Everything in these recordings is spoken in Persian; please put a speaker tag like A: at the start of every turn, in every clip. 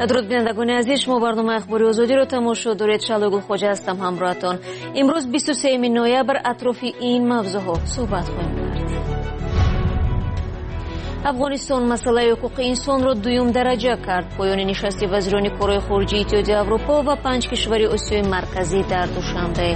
A: درود بینندگان عزیز، شما برنامه اخباری آزادی رو تماشا دارید. شعله گلخواجه هستم همراهتان. امروز 23 نوامبر اطراف این موضوعات صحبت خواهیم کرد. افغانستان مسئله حقوق انسان را دوم درجه کرد. پایان نشست وزیران کارهای خارجه اتحادیه اروپا و 5 کشور آسیای مرکزی در دوشنبه.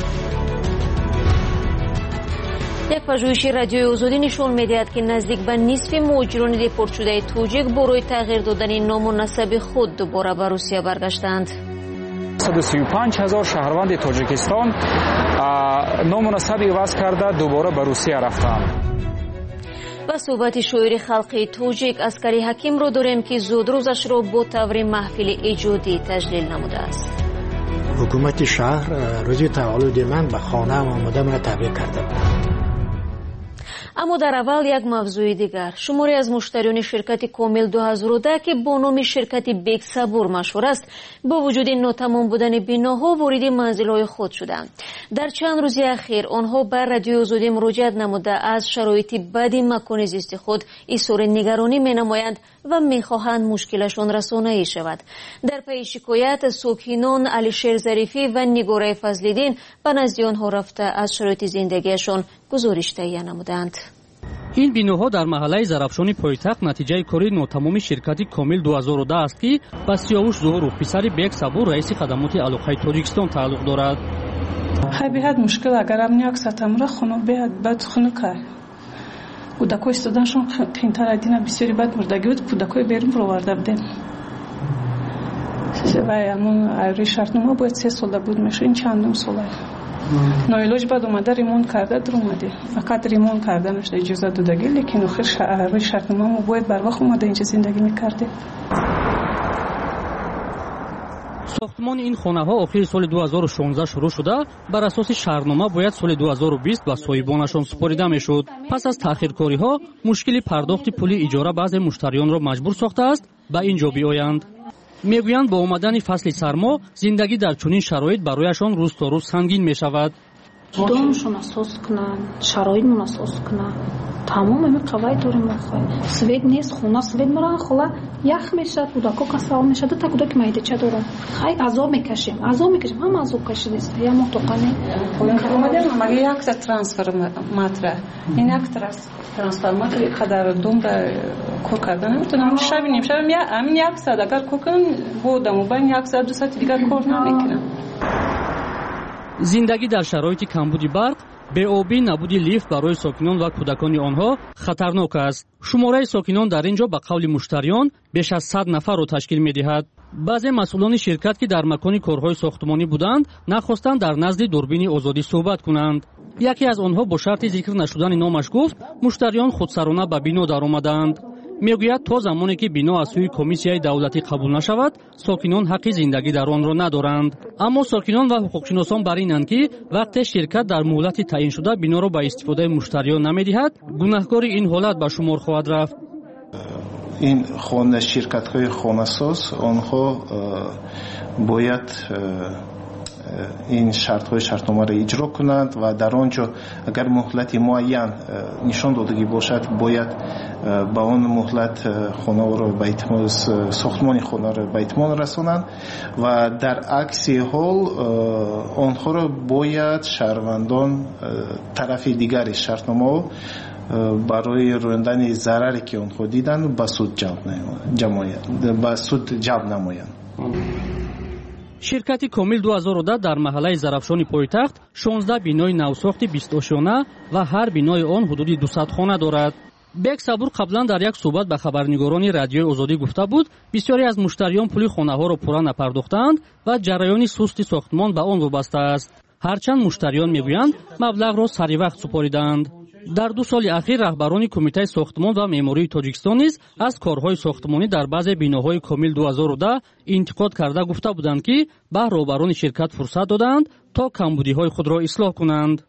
A: یک پژوهش رادیوی آزادی نشان می‌دهد که نزدیک به نصف مهاجران دیپورت شده تاجیک برای تغییر دادن نام و نسب خود دوباره به روسیه برگشتند.
B: 135,000 شهروند تاجیکستان نام و نسب عوض کرده دوباره به روسیه رفتند.
A: و صحبت شاعر خلقی تاجیک عسکری حکیم را داریم که زودروزش را با طور محفل ایجادی تجلیل نموده است.
C: حکومت شهر روزی تولد من به خانه آمده من تبریک کرده.
A: اما در اول یک موضوع دیگر. شماری از مشتریان شرکت کامل 2010 که با نام شرکت بیگ صبور مشهور است با وجود ناتمام بودن بناها وارد منزل‌های خود شدند. در چند روز اخیر آنها بر رادیو آزادی مراجعه نموده از شرایط بد مکان زیست خود اظهار نگرانی می‌نمایند و می‌خواهند مشکلشان رسانه‌ای شود. در پی شکایت ساکنان علیشیر ظریفی و نگاره فضل‌الدین به نزد آنها رفته از شرایط زندگیشان گزارش تهیه نمودند.
D: این بیناها در محله زرافشانی پایتخت نتیجه کاری ناتمامی شرکت کامل 2010 است که به سیاوش ظهور پسر بیگ صبور رئیس خدمات علاقه تاجیکستان تعلق دارد.
E: بیاد مشکل اگر هم نیاک ستمره خونه بیاد بعد خونه که کودکای استادانشون پینتر ادینه بسیاری بد مردگی بود. کودکای بیرون رو ورده بودیم و همون روی شرطنامه باید 3 ساله بود میشه. این چندم ساله نایلوج بعد اومده ریمون کرده در اومده فقط ریمون کرده نشده اجازه دادگی لیکن آخر روی شرطنامه ما باید بر وقت اومده اینجا زندگی میکرده.
D: ساختمان این خانه ها آخر سال 2016 شروع شده بر اساس شهرنامه باید سال 2020 به صاحبانشان سپرده میشد. پس از تاخیرکاری ها مشکل پرداخت پول اجاره بعضی مشتریان را مجبور ساخته است به اینجا بیایند. میگویند با آمدن فصل سرما زندگی در چنین شرایط برایشان روز تا روز سنگین می شود.
F: домшон асос кунанд, шароитмон асос кунанд. Тамом ами қавай дорим охой. Свет нест, хона свет мара хола ях мешад, кудако касал мешад, та кудаки майдача дорад. Хай азоб мекашем, ҳам азоб кашидест. Я мотоқане.
E: Омадем маги як за трансформатора. Ин як трансформатор қадар думда кор кардан метонам шабинем я амин як сад агар кор кунам будам ва як сад 2 саат дигар кор намекунам.
D: زندگی در شرایط کمبود برق، بی‌آبی، نبود لیفت برای ساکنان و کودکان آنها خطرناک است. شماره ساکنان در اینجا به قول مشتریان بیش از 100 نفر را تشکیل می‌دهد. بعضی مسئولان شرکت که در مکان کارهای ساختمانی بودند، نخواستند در نزد دوربین آزادی صحبت کنند. یکی از آنها با شرط ذکر نشدن نامش گفت، مشتریان خودسرانه به بنا درآمدند. میگوید تا زمانی که بنا از سوی کمیسیای دولتی قبول نشود ساکنان حق زندگی در آن را ندارند. اما ساکنان و حقوقشناسان بر اینند که وقتی شرکت در مهلت تعیین شده بنا را به استفاده مشتریان نمیدهد گناهکار این حالت به شمار خواهد رفت.
G: این خانه شرکت‌های خانه‌ساز آنها باید این شرط‌های شرطنامه را اجرا کنند و در آنجا اگر مهلت معین نشان دادگی باشد باید با اون مهلت خانه را به اتمام ساختمان خانه را به اتمام رسانند و در عکس حال آنها را باید شهروندان طرف دیگر شرطنامه برای رویاندن ضرری که آنها دیدند به سود جلب نمایند.
D: شرکت کامل 2010 در محله زرافشانی پایتخت 16 بینای نوساخت 20 آشیانه و هر بینای آن حدود 200 خانه دارد. بیگ صبور قبلا در یک صحبت به خبرنگاران رادیوی آزادی گفته بود بسیاری از مشتریان پول خانه ها را پورا نپرداختند و جریان سست ساختمان به آن وابسته است. هرچند مشتریان میگویند مبلغ را سری وقت سپاریدند. در 2 سال اخیر رهبران کمیته ساختمان و معماری تاجیکستان نیز از کارهای ساختمانی در بعضی بیناهای کامل 2010 انتقاد کرده گفته بودند که به رهبران شرکت فرصت دادند تا کمبودی‌های خود را اصلاح کنند.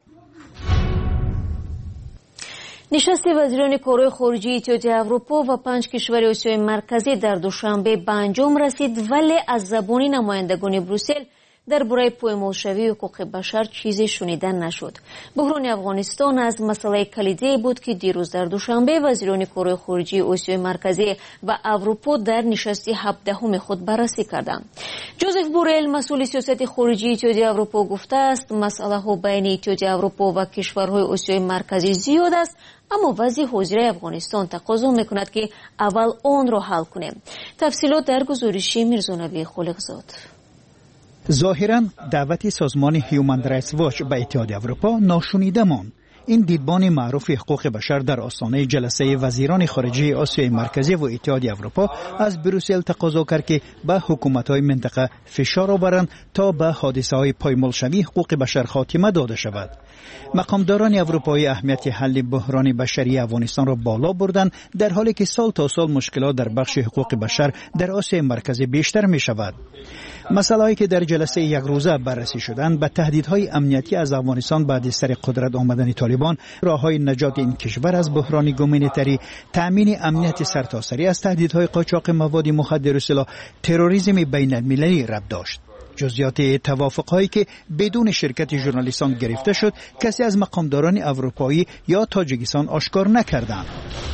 A: نشست وزیران کارهای خارجه اتحادیه اروپا و 5 کشور آسیای مرکزی در دوشنبه به انجام رسید ولی از زبان نمایندگان بروسل درباره پایمالشوی حقوق بشر چیزی شنیده نشد. بحران افغانستان از مسئله کلیدی بود که دیروز در دوشنبه وزیران کارهای خارجی آسیای مرکزی و اروپا در نشست 17 خود بررسی کردند. جوزف بورل مسئول سیاست خارجی اتحادیه اروپا گفته است مسئله ها بین اتحادیه اروپا و کشورهای آسیای مرکزی زیاد است، اما وضع حاضر افغانستان تقاضا میکند که اول آن را حل کنیم. تفصیلات در گزارش میرزانبی خالقزاد.
H: ظاهراً دعوت سازمان هیومن رایتس واچ به اتحادیه اروپا ناشنیده ماند. این دیدبان معروف حقوق بشر در آستانه جلسه وزیران خارجه آسیای مرکزی و اتحادیه اروپا از بروسل تقاضا کرد که به حکومت‌های منطقه فشار آورند تا به حادثه‌های پایمالشوی حقوق بشر خاتمه داده شود. مقامداران اروپایی اهمیت حل بحران بشری افغانستان را بالا بردند، در حالی که سال تا سال مشکلات در بخش حقوق بشر در آسیای مرکزی بیشتر می شود. مسائلی که در جلسه یک روزه بررسی شدند به تهدیدهای امنیتی از افغانستان بعد از سر قدرت آمدن طالبان، راههای نجات این کشور از بحران گومنیتری، تامین امنیت سرتاسری از تهدیدهای قاچاق مواد مخدر و سلاح، تروریسم بین المللی ربط داشت. جزئیات توافق‌هایی که بدون شرکت ژورنالیستان گرفته شد کسی از مقامداران اروپایی یا تاجیکستان آشکار نکردند.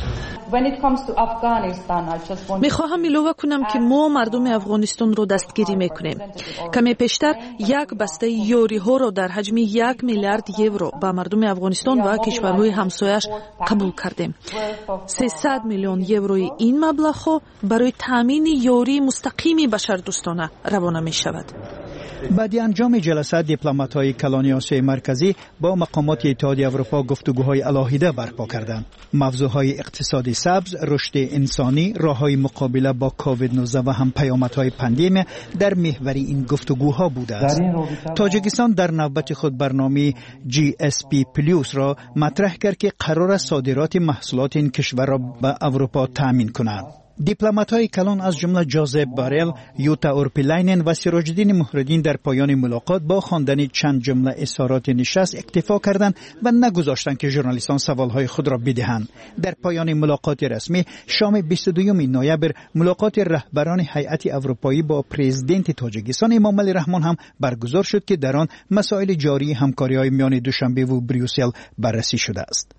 I: میخواهم اعلام کنم که ما مردم افغانستان رو دستگیری میکنیم. کمی پیشتر یک بسته یاری ها را در حجم 1 میلیارد یورو به مردم افغانستان و کشورهای همسایش قبول کردیم. 300 میلیون یوروی این مبلغ ها برای تامین یاری مستقیم بشردوستانه روانه می شود.
H: بعد انجام جلسه دیپلمات‌های کلان آسیای مرکزی با مقامات اتحادیه اروپا گفتگوهای علاهیده برپا کردند. موضوعهای اقتصادی سبز، رشد انسانی، راههای مقابله با کووید 19 و هم پیامدهای پاندمی در محور این گفتگوها بوده است. تاجیکستان در نوبت خود برنامه GSP پلوس را مطرح کرد که قرار است صادرات محصولات این کشور را به اروپا تامین کند. دیپلمات‌های کلان از جمله جوزف بارل، یوتا اورپیلاینن و سراج الدین مهرالدین در پایان ملاقات با خواندن چند جمله اظهارات نشست اکتفا کردند و نگذاشتند که ژورنالیستان سوالهای خود را بدهند. در پایان ملاقات رسمی شام 22 نوامبر ملاقات رهبران هیئت اروپایی با پرزیدنت تاجیکستان امامعلی رحمان هم برگزار شد که در آن مسائل جاری همکاری‌های میان دوشنبه و بریوسل بررسی شده است.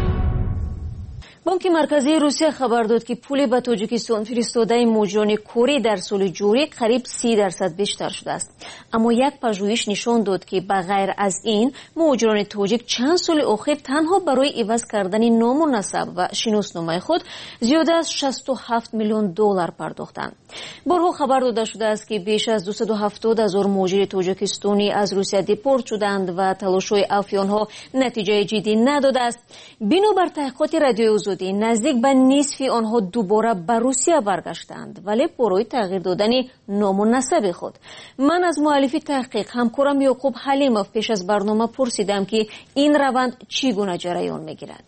A: بانک مرکزی روسیه خبر داد که پول به تاجیکستان فرستاده مهاجران کوری در سال جاری قریب 30% بیشتر شده است. اما یک پژوهش نشان داد که بغیر از این مهاجران تاجیک چند سال اخیر تنها برای عوض کردن نام و نسب و شناسنامه خود زیاده از 67 میلیون دلار پرداختند. بارها خبر داده شده است که بیش از 270,000 مهاجر تاجیکستانی از روسیه دیپورت شدند و تلاش‌های عفو آنها نتیجه جدی نداده است. بنابر تحقیقات رادیو نزدیک به نصف آنها دوباره به روسیه برگشتند، ولی برای تغییر دادن نام و نسب خود. من از مؤلف تحقیق همکارم یعقوب حلیموف پیش از برنامه پرسیدم که این روند چگونه جریان میگیرد.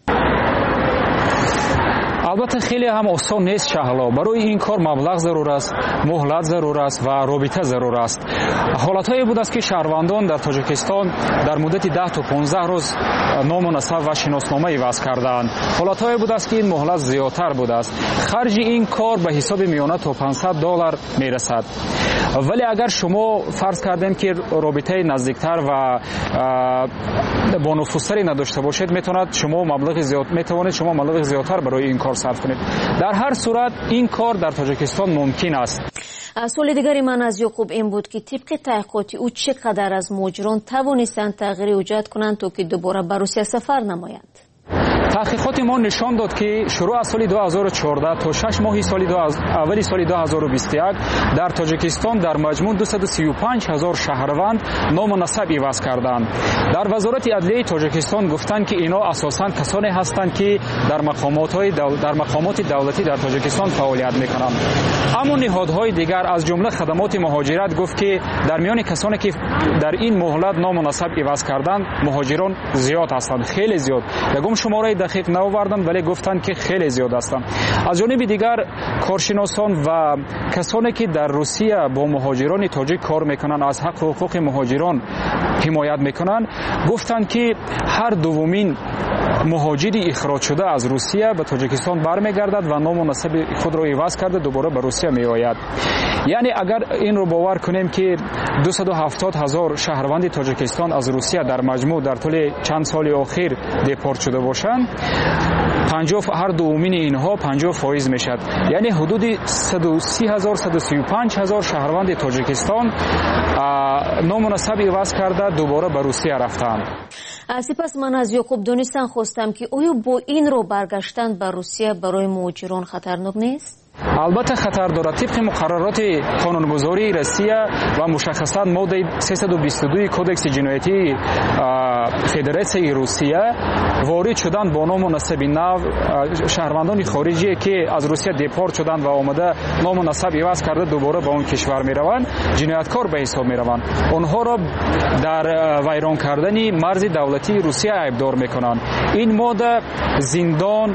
B: البته خیلی هم آسان نیست شهلا. برای این کار مبلغ ضرور است، مهلت ضرور است و رابطه ضرور است. حالت‌هایی بود است که شهروندان در تاجیکستان در مدت 10 تا 15 روز نام و نسب و شناسنامه عوض کردند. حالت‌هایی بود است که این مهلت زیادتر بود است. خرج این کار به حساب میانه تا $500 میرسد. ولی اگر شما فرض کردیم که رابطه نزدیکتر و با نفوذتری نداشته باشید، میتونید شما مبلغ زیادتر برای این کار صرف کنید. در هر صورت این کار در تاجیکستان ممکن است.
A: سوال دیگری من از یعقوب این بود که طبق تحقیقات او چقدر از مهاجران توانستند تغییر ایجاد کنند تا که دوباره به روسیه سفر نمایند؟
B: تحقیقات ما نشان داد که شروع از سال 2014 تا 6 ماه اولی سال 2021 در تاجیکستان در مجموع 235,000 شهروند نام و نسب عوض کردند. در وزارت عدلیه تاجیکستان گفتند که اینا اساساً کسانی هستند که در مقامات دولتی در تاجیکستان فعالیت میکنند. اما نهادهای دیگر از جمله خدمات مهاجرت گفت که در میان کسانی که در این مهلت نام و نسب عوض کردند مهاجران زیاد هستند، خیلی زیاد. یگم شماره دقیق نآوردند ولی گفتند که خیلی زیاد هستند. از جانب دیگر کارشناسان و کسانی که در روسیه با مهاجران تاجیک کار میکنند، از حق و حقوق مهاجران حمایت میکنند، گفتند که هر دومین مهاجری اخراج شده از روسیه به تاجیکستان برمیگردد و نام و نسب خود را عوض کرده دوباره به روسیه می آید. یعنی اگر این رو باور کنیم که 270,000 شهروند تاجیکستان از روسیه در مجموع در طول چند سال اخیر دپورت شده باشند، 50 هر دومین اینها 50% میشد. یعنی حدود 130,000 135,000 شهروند تاجیکستان نام و نسب عوض کرده دوباره به روسیه رفتند.
A: سپس من از یعقوب دونستان خواستم که آیا با این رو برگشتن به روسیه برای مهاجران خطرناک نیست؟
B: البته خطر دارد. طبق مقررات قانونگذاری روسیه و مشخصا ماده 322 کودکس جنایتی فدراسیون روسیه، وارد شدن با نام و نسب نو شهروندان خارجی که از روسیه دپورت شدن و آمده نام و نسب عوض کرده دوباره به اون کشور میروند جنایتکار به حساب میروند. آنها را در ویران کردن مرز دولتی روسیه ایبدار میکنند. این ماده زندان،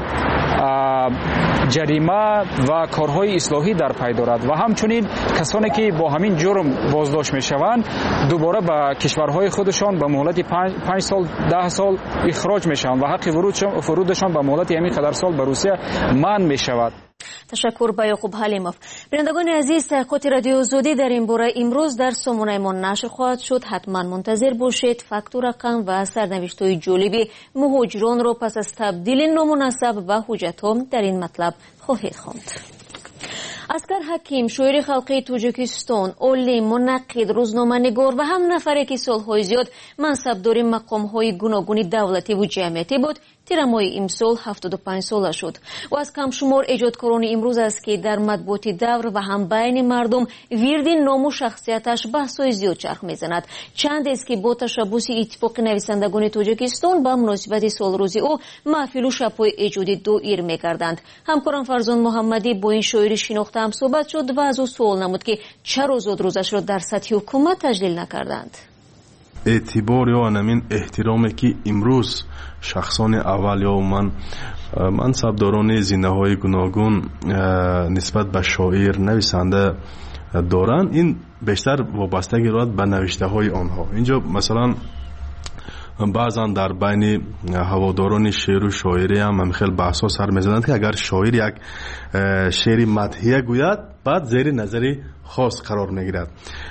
B: جریمه و کارهای اصلاحی در پی دارد و همچنین کسانی که با همین جرم بازداشت میشوند دوباره به کشورهای خودشان به مهلت 5 سال 10 سال اخراج میشوند و حق ورودشان به مهلت همین قدر سال به روسیه منع میشود.
A: تشکر به یعقوب حلیموف. بینندگان عزیز، تحقیقات رادیو آزادی در این باره امروز در سامانه ما نشر خواهد شد. حتما منتظر باشید. فکت و رقم و سرنوشت‌های جالبی مهاجران را پس از تبدیل نام و نسب و حجت‌ها در این مطلب خواهید خواند. اسکر حکیم، شاعر خلقی تاجیکستان، عالم، منقد، روزنامه‌نگار و هم نفری که سال‌های زیاد منصبدار مقام‌های گوناگون دولتی و جمعیتی بود، تیر ماه امسال 75 ساله شد. و از کم شمار ایجادکاران امروز است که در مطبوعات دور و هم بین مردم ورد نام و شخصیتش بحث‌های زیاد چرخ می‌زند. چند است که با تشبث اتفاق نویسندگان تاجیکستان با مناسبت سالروزی او محفل و شب‌های ایجادی دایر می‌گردند. همکارم فرزان محمدی با این شاعر شناخته هم صحبت شد و از او سوال نمود که چرا زود روزش را در سطح حکومت تجلیل نکردند.
J: اعتبار یا همین احترامی که امروز شخصان اول یا منصبداران زنده‌های گوناگون نسبت به شاعر نویسنده دارند، این بیشتر وابستگی دارد به نوشته های آنها. اینجا مثلا بعضا در بین هواداران شعر و شاعری هم خیلی بحثا سر می‌زنند که اگر شاعر یک شعر مدحیه گوید بعد زیر نظری خاص قرار میگیرد.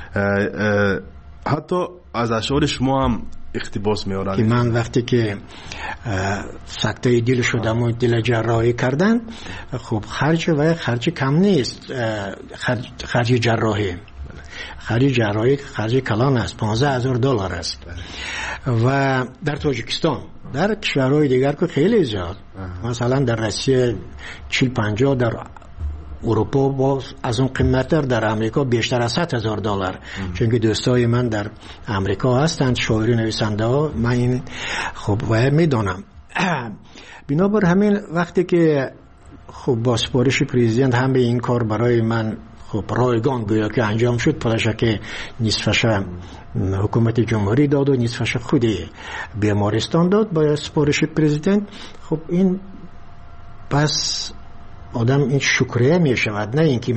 J: حتی از اشعار شما هم اقتباس می‌آورند.
C: من وقتی که سکته دل شدم و دل جراحی کردن، خب خرج کم نیست. خرج جراحی خرج کلان است، $15,000 است. و در تاجیکستان، در کشورهای دیگر که خیلی زیاد، مثلا در روسیه 40-50، در اروپا با از اون قیمت‌تر، در امریکا بیشتر از $100,000. چون که دوستای من در امریکا هستند، شاعر نویسنده ها، من این خب میدونم. بنابر همین وقتی که خب با سفارش پرزیدنت هم به این کار برای من خب رایگان گویا که انجام شد، پدرش که نصفش حکومت جمهوری داد و نصفش خودی بیمارستان داد با سفارش پرزیدنت. خب این پس آدم این شکریه می شود، نه اینکه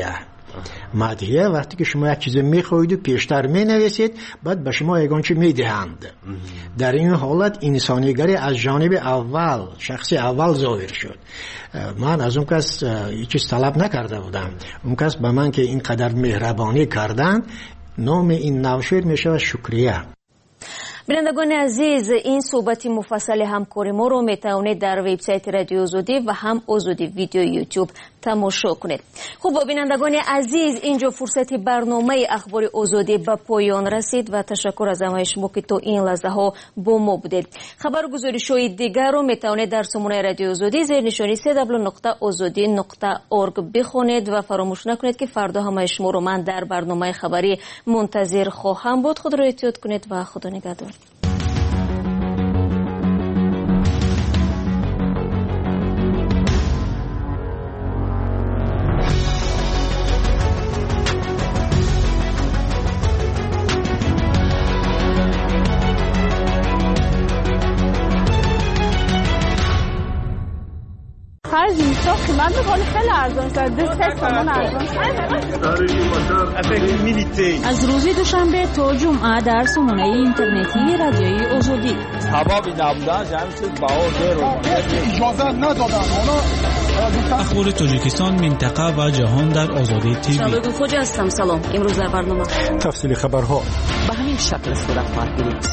C: مدحیه وقتی که شما یک چیز می خواهید و پیشتر می نویسید بعد به شما یگان چی می دهند. در این حالت انسانیگری از جانب اول، شخص اول ظاهر شد. من از اون کس چیز طلب نکرده بودم. اون کس به من که اینقدر مهربانی کردن، نام این نوشیر می شود شکریه.
A: بینندگان عزیز، این صحبت مفصل همکار ما رو میتونید در وبسایت رادیو آزادی و هم آزادی ویدیو یوتیوب تماشا کنید. خب بینندگان عزیز، اینجا فرصت برنامه اخبار آزادی به پایان رسید و تشکر از همه شما که تا این لحظه ها با ما بودید. خبرگزاری‌های دیگر رو میتونید در سامانه رادیو آزادی زیر نشانی www.azadi.org بخونید و فراموش نکنید که فردا همه شما رو من در برنامه خبری منتظر خواهم بود. خود رو احتیاط کنید و خدا نگهدار.
K: هر
F: تو قیمت میکنه خیلی ارزان شد 2 تومان ارزان شد.
K: از روز دوشنبه تا جمعه در سامانه اینترنتی رادیوی آزادی
L: سبب نبودن جمعیت باور اجازه ندادن.
M: اخبار تاجیکستان، منطقه و جهان در آزادی تیوی.
N: شباب خوش هستم. سلام. امروز در برنامه
M: تفصیل خبرها
N: به همین شکل صورت خواهد گرفت.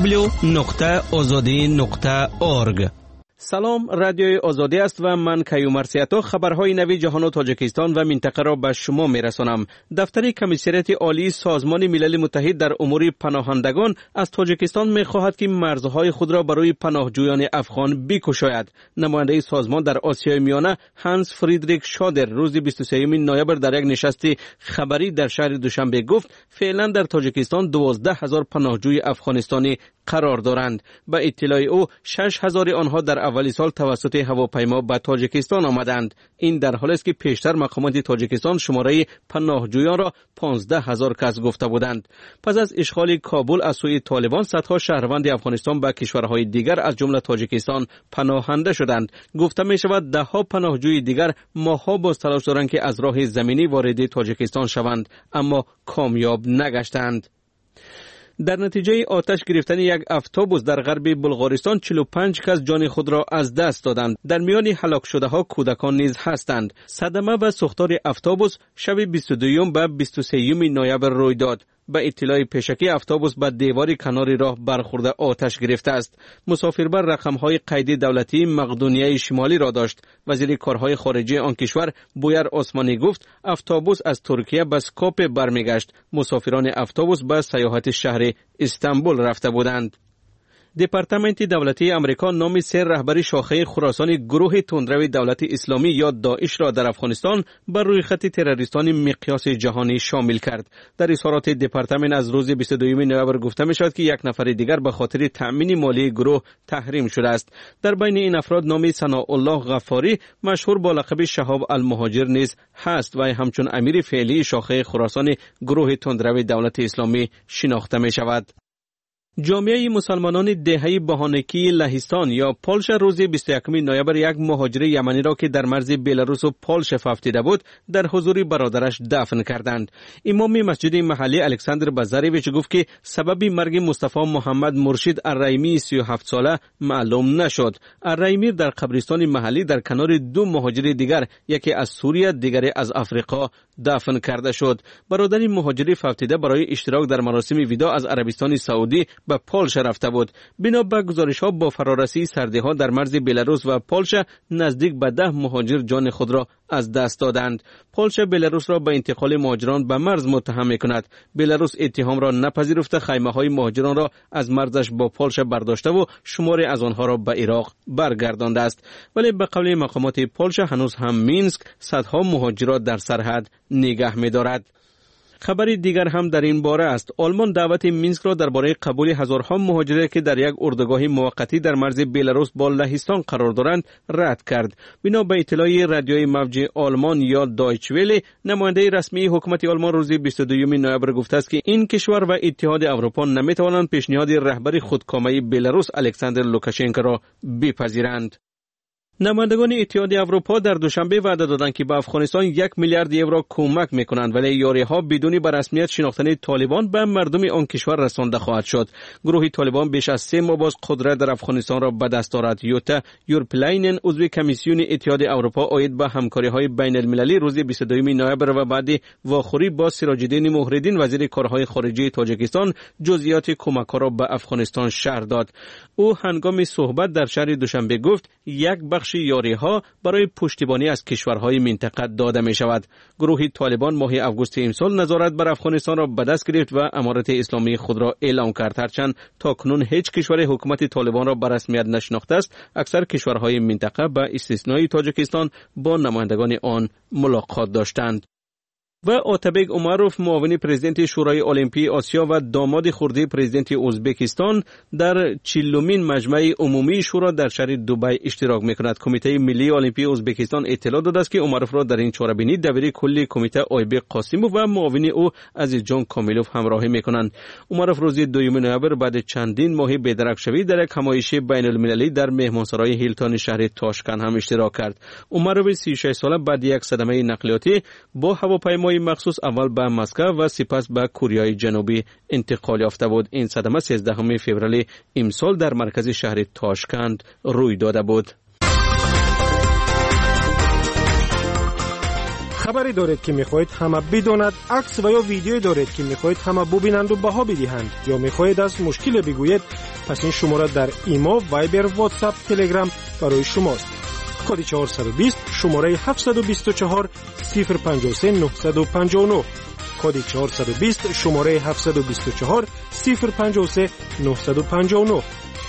O: www.azadi.org. سلام، رادیوی آزادی است و من کیومرسیاتو خبرهای نوی جهان و تاجیکستان و منطقه را به شما میرسانم. دفتر کمیسریت عالی سازمان ملل متحد در امور پناهندگان از تاجیکستان میخواهد که مرزهای خود را برای پناهجویان افغان بگشاید. نماینده سازمان در آسیای میانه هانس فریدریک شادر روز 23 نوامبر در یک نشست خبری در شهر دوشنبه گفت فعلا در تاجیکستان 12,000 پناهجوی افغانستانی قرار دارند. به اطلاع او 6,000 آنها در اولی سال توسط هواپیما به تاجیکستان آمدند. این در حالی است که پیشتر مقامات تاجیکستان شماره پناهجویان را 15,000 کس گفته بودند. پس از اشغال کابل از سوی طالبان صدها شهروند افغانستان به کشورهای دیگر از جمله تاجیکستان پناهنده شدند. گفته می شود دهها پناهجوی دیگر ماه‌ها باز تلاش دارند که از راه زمینی وارد تاجیکستان شوند اما کامیاب نگشتند. در نتیجه آتش گرفتن یک اتوبوس در غرب بلغارستان 45 کس جان خود را از دست دادند. در میان هلاک شده ها کودکان نیز هستند. صدمه و سوختار اتوبوس شب 22 و 23 نوامبر روی داد. به اطلاع پیشکی اتوبوس به دیوار کنار راه برخورده آتش گرفته است. مسافربر رقم‌های قیدی دولتی مقدونیه شمالی را داشت. وزیر کارهای خارجه آن کشور بویر عثمانی گفت اتوبوس از ترکیه به اسکوپه برمیگشت. مسافران اتوبوس به سیاحت شهر استانبول رفته بودند. دپارتمنت دولتی امریکا نام 3 رهبر شاخه خراسان گروه تندرو دولت اسلامی یا داعش را در افغانستان بر روی خط تروریستان مقیاس جهانی شامل کرد. در اظهارات دپارتمنت از روز 22 نوامبر گفته می شود که یک نفر دیگر به خاطر تأمین مالی گروه تحریم شده است. در بین این افراد نام ثناءالله غفاری مشهور با لقب شهاب المهاجر نیز هست و همچون امیر فعلی شاخه خراسان گروه تندرو دولت اسلامی شناخته می شود. جامعه مسلمانان دهه بهانکی لهستان یا پولش روز 21 نوامبر یک مهاجر یمنی را که در مرز بلاروس و پولش افتیده بود در حضور برادرش دفن کردند. امام مسجد محلی الکساندر بازارویچ گفت که سبب مرگ مصطفی محمد مرشد الرحیمی 37 ساله معلوم نشد. الرحیمی در قبرستان محلی در کنار 2 مهاجر دیگر، یکی از سوریه دیگری از آفریقا، دفن کرده شد. برادر مهاجر افتیده برای اشتراک در مراسم وداع از عربستان سعودی به پولش رفته بود. بنا به گزارش‌ها با فرارسی سردی‌ها در مرز بلاروس و پولش نزدیک به 10 مهاجر جان خود را از دست دادند. پولش بلاروس را به انتقال مهاجران به مرز متهم می‌کند. بلاروس اتهام را نپذیرفته خیمه‌های مهاجران را از مرزش با پولش برداشته و شماری از آنها را به عراق برگردانده است. ولی به قول مقامات پولش هنوز هم مینسک صدها مهاجر را در سرحد نگه می‌دارد. خبری دیگر هم در این باره است. آلمان دعوت مینسک را درباره قبول هزارها مهاجر که در یک اردوگاه موقتی در مرز بلاروس با لهستان قرار دارند رد کرد. بنا به اطلاع رادیوی موج آلمان یا دایچ وله، نماینده رسمی حکومت آلمان روز 22 نوامبر گفته است که این کشور و اتحاد اروپا نمیتوانند پیشنهاد رهبر خودکامه بلاروس الکساندر لوکاشنکو را بپذیرند. نمایندگان اتحاد اروپا در دوشنبه وعده دادند که به افغانستان 1 میلیارد یورو کمک میکنند، ولی یاری‌ها بدون به رسمیت شناختن طالبان به مردم آن کشور رسانده خواهد شد. گروه طالبان بیش از 3 ماه باز قدرت در افغانستان را به دست دارد. یوتا یورپلاینن عضو کمیسیون اتحاد اروپا عاید به همکاری‌های بین‌المللی روز 22 نوامبر و بعد واخوری با سراج‌الدین موحدین وزیر کارهای خارجه تاجیکستان جزئیات کمک‌ها را به افغانستان شرح داد. او هنگام صحبت در شهر دوشنبه گفت یک بخش یاری‌ها برای پشتیبانی از کشورهای منطقه داده می شود. گروه طالبان ماه آگوست امسال نظارت بر افغانستان را به دست گرفت و امارت اسلامی خود را اعلام کرد. هرچند تاکنون هیچ کشور حکومت طالبان را به رسمیت نشناخته است، اکثر کشورهای منطقه به استثنای تاجیکستان با نمایندگان آن ملاقات داشتند. و آتابک عمروف معاون پرزیدنت شورای المپی آسیا و داماد خورده پرزیدنت ازبکستان در 40مین مجمع عمومی شورا در شهر دبی اشتراک میکند. کمیته ملی المپی ازبکستان اطلاع داده است که عمروف را در این چهاربینی دبیر کل کمیته آیبک قاسیموف و معاون او عزیز جان کامیلوف همراهی میکنند. عمروف روز 2 نوامبر بعد چندین ماه بدرکشوی در یک همایش بین المللی در مهمانسرای هیلتون شهر تاشکند هم اشتراک کرد. عمروف 36 ساله بعد یک صدمه نقلیاتی با هواپیمای مخصوص اول به مسکو و سپس به کره جنوبی انتقال یافته بود. این صدمه 13 فوریه امسال در مرکز شهر تاشکند روی داده بود.
P: خبری دارید که میخواهید همه بداند، عکس و یا ویدیویی دارید که میخواهید همه ببینند و بها بدهند، یا میخواهید از مشکل بگویید، پس این شماره در ایما، وایبر، واتساپ، تلگرام برای شماست. کد 420 شماره 724 053 959. کد 420 شماره 724 053 959.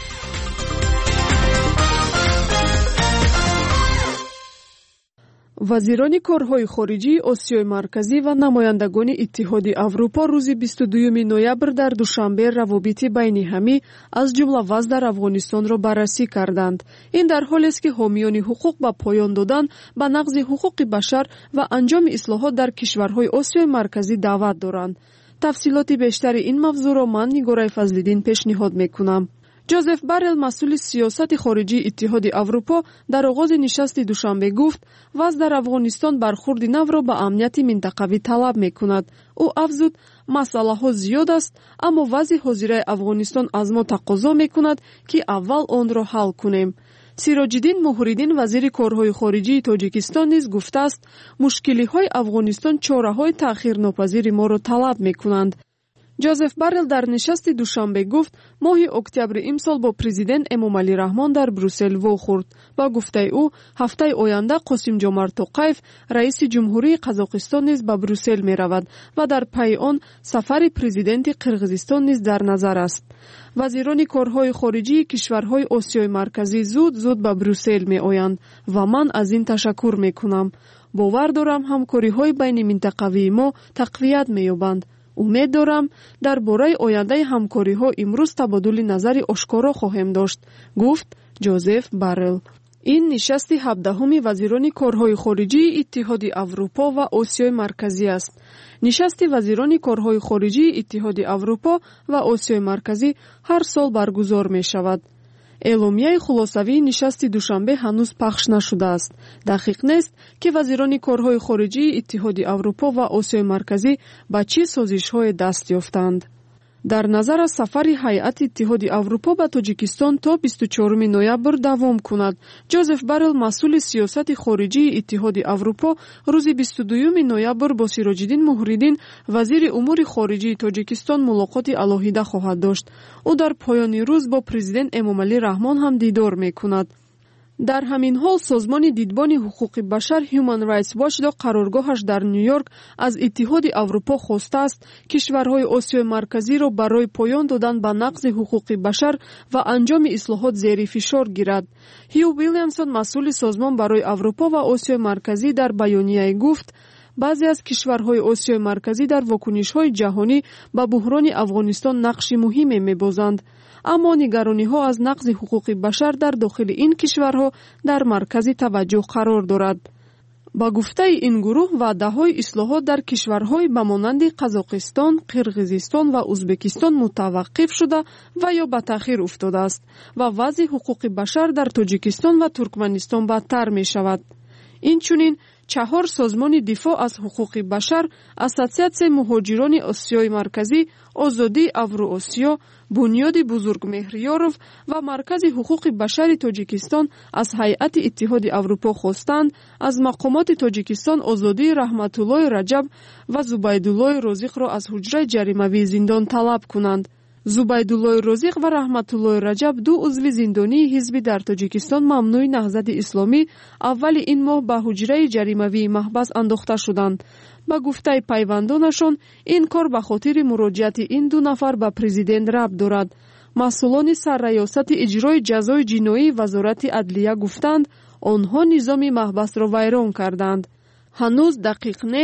Q: вазирони корҳои хориҷии осиёи марказӣ ва намояндагони иттиҳоди аврупо рӯзи 22 ноябр дар душанбе равобити байни ҳамӣ аз ҷумла ваз дар афғонистонро баррасӣ карданд. ин дар ҳолест ки ҳомиёни ҳуқуқ ба поён додан ба нақзи ҳуқуқи башар ва анҷоми ислоҳот дар кишварҳои осиёи марказӣ даъват доранд. тафсилоти бештари ин мавзӯъро ман нигораи фазлиддин пешниҳод мекунам. جوزف بارل مسئول سیاست خارجی اتحاد اروپا در آغاز نشست دوشنبه گفت وضع در افغانستان برخورد نو را به امنیت منطقوی طلب میکند. او افزود مسئله ها زیاد است اما وضع حاضره افغانستان از ما تقاضا میکند که اول آن را حل کنیم. سیراجدین موحریدین وزیر کارهای خارجی تاجیکستان نیز گفته است مشکلی های افغانستان چاره های تأخیر ناپذیر ما را طلب میکنند. جوزف بارل در نشست دوشنبه گفت ماه اکتبر امسال با پرزیدنت امومعلی رحمان در بروسل واخورد و گفته او هفته آینده قاسم جمارت توقیف رئیس جمهوری قزاقستان نیز به بروسل می رود و در پی آن سفر پرزیدنت قرقیزستان نیز در نظر است. وزیران کارهای خارجی کشورهای آسیای مرکزی زود به بروسل می آیند و من از این تشکر می کنم. باور دارم همکاری های بین منطقوی ما تقویت می یابند. امید دارم در باره آینده همکاری ها امروز تبادل نظر آشکارا خواهیم داشت، گفت جوزف بارل. این نشست 17 وزیران کارهای خارجی اتحاد اروپا و آسیای مرکزی است. نشست وزیران کارهای خارجی اتحاد اروپا و آسیای مرکزی هر سال برگزار می شود. اعلامیه خلاصوی نشست دوشنبه هنوز پخش نشده است. دقیق نیست که وزیران کارهای خارجی اتحاد اروپا و آسیای مرکزی به چه سازش‌های دست یافتند. در نظر سفر هیئت اتحاد اروپا به تاجیکستان تا 24 نوامبر دوام کند. جوزف بارل مسئول سیاست خارجی اتحاد اروپا روز 22 نوامبر با سیراجدین موحریدین وزیر امور خارجی تاجیکستان ملاقات علاهیده خواهد داشت. او در پایان روز با پرزیدنت امومعلی رحمان هم دیدار میکند. در همین حال سازمان دیدبان حقوق بشر Human Rights Watch قرارگاهش در نیویورک از اتحاد اروپا خواسته است کشورهای آسیای مرکزی را برای پایان دادن به نقض حقوق بشر و انجام اصلاحات زیر فشار گیرد. هیو ویلیامسون مسئول سازمان برای اروپا و آسیای مرکزی در بیانیه گفت بعضی از کشورهای آسیای مرکزی در واکنش‌های جهانی به بحران افغانستان نقش مهمی می‌بازند. اما نگرانی ها از نقض حقوق بشر در داخل این کشورها در مرکز توجه قرار دارد. با گفته این گروه وعده های اصلاحات در کشورهای به مانند قزاقستان، قرقیزستان و ازبکستان متوقف شده و یا به تأخیر افتاده است و وضع حقوق بشر در تاجیکستان و ترکمنستان بدتر می شود. اینچنین 4 سازمان دفاع از حقوق بشر، اساسیاسیون مهاجران آسیای مرکزی، آزادی اوراسیا، بنیاد بزرگ مهریاروف و مرکز حقوق بشر تاجیکستان از هیئت اتحاد اروپا خواستند از مقامات تاجیکستان آزادی رحمت الله رجب و زبیدالله رازق را از حجره جریموی زندان طلب کنند. زبیدالله رازق و رحمت الله رجب 2 عضو زندانی حزب در تاجیکستان ممنوع نهضت اسلامی اول این ماه به حجره جریموی محبس انداخته شدند. با گفته پیوندانشان این کار به خاطر مراجعت این 2 نفر به پرزیدنت ربط دارد. مسئولان سرریاست اجرای جزای جنایی وزارت عدلیه گفتند آنها نظام محبس را ویران کردند. هنوز دقیق نیست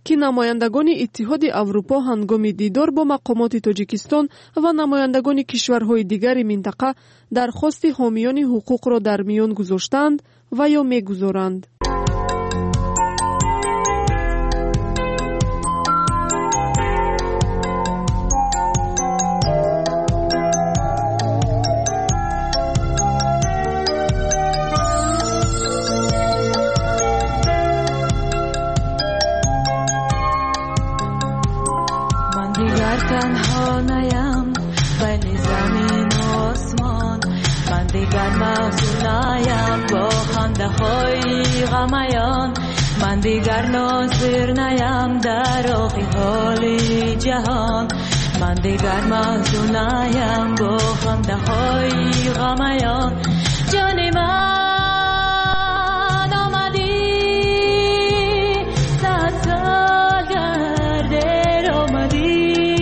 Q: ки намояндагони иттиҳоди аврупо ҳангоми дидор бо мақомоти тоҷикистон ва намояндагони кишварҳои дигари минтақа дархости ҳомиёни ҳуқуқро дар миён гузоштанд ва ё мегузоранд.
R: تنها نیم بین زمین و آسمان، من دیگر محزون نیم با خنده های غمیان، من دیگر ناظر نیم در آخی حالی جهان، من دیگر محزون نیم با خنده های غمیان. جان من آمدی صد سال گردر آمدی،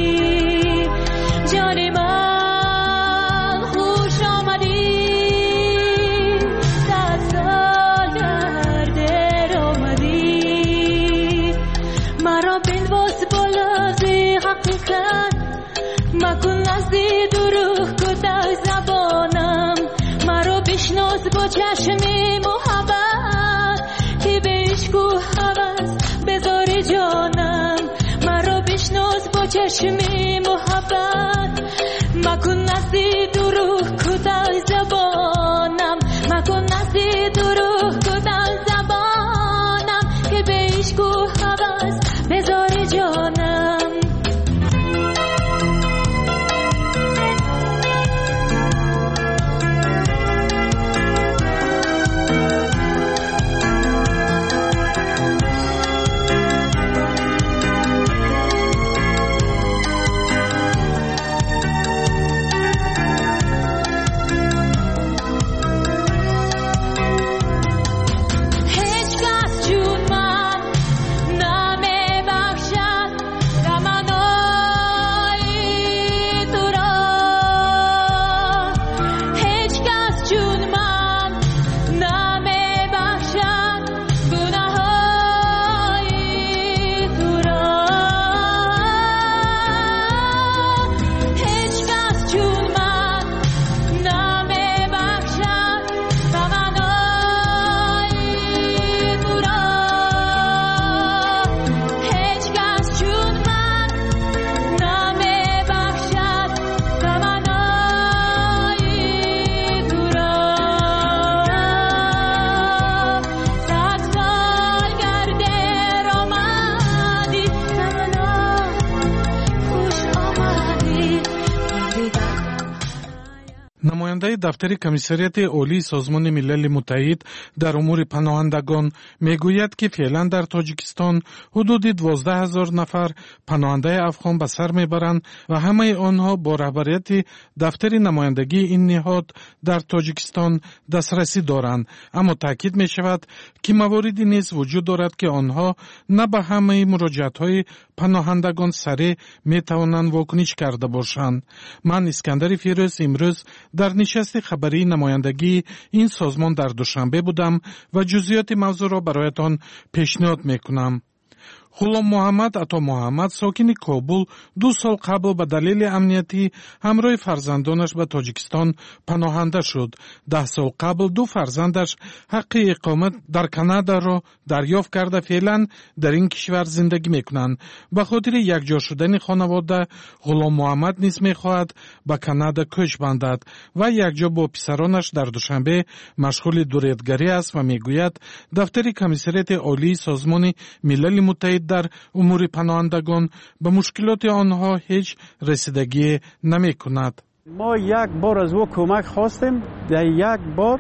R: مکن نزدید و روح کدای زبانم، مرا بشناس با چشمی محبت که به عشق و هوس بذار جانم، مرا بشناس با چشمی محبت، مکن نزدید و روح کدای زبانم، مکن نزدید و روح کدای زبانم که به عشق و هوس بذار جانم.
S: نماینده دفتر کمیسریت عالی سازمان ملل متحد در امور پناهندگان میگوید که فعلا در تاجیکستان حدود 12,000 نفر پناهنده افغان به سر میبرند و همه آنها با رهبریت دفتر نمایندگی این نهاد در تاجیکستان دسترسی دارند، اما تاکید می شود که مواردی نیز وجود دارد که آنها نه به همه مراجعات های پناهندگان سریع می توانند واکنش کرده باشند. من اسکندر فیروز امروز در نشست خبری نمایندگی این سازمان در دوشنبه بودم و جزئیات موضوع را برایتان پیشنهاد میکنم. غلام محمد عطا محمد ساکن کابل 2 سال قبل به دلیل امنیتی همراه فرزندانش به تاجیکستان پناهنده شد. 10 سال قبل 2 فرزندش حق اقامت در کانادا را دریافت کرده فعلا در این کشور زندگی میکنند. به خاطر یکجا شدن خانواده غلام محمد نیز میخواهد به کانادا کوچ بندد و یکجا با پسرانش در دوشنبه مشغول دوریدگری است و میگوید دفتر کمیسریت عالی سازمان ملل متحد در امور پناهندگان به مشکلات آنها هیچ رسیدگی نمی کند.
T: ما یک بار از او کمک خواستیم، در یک بار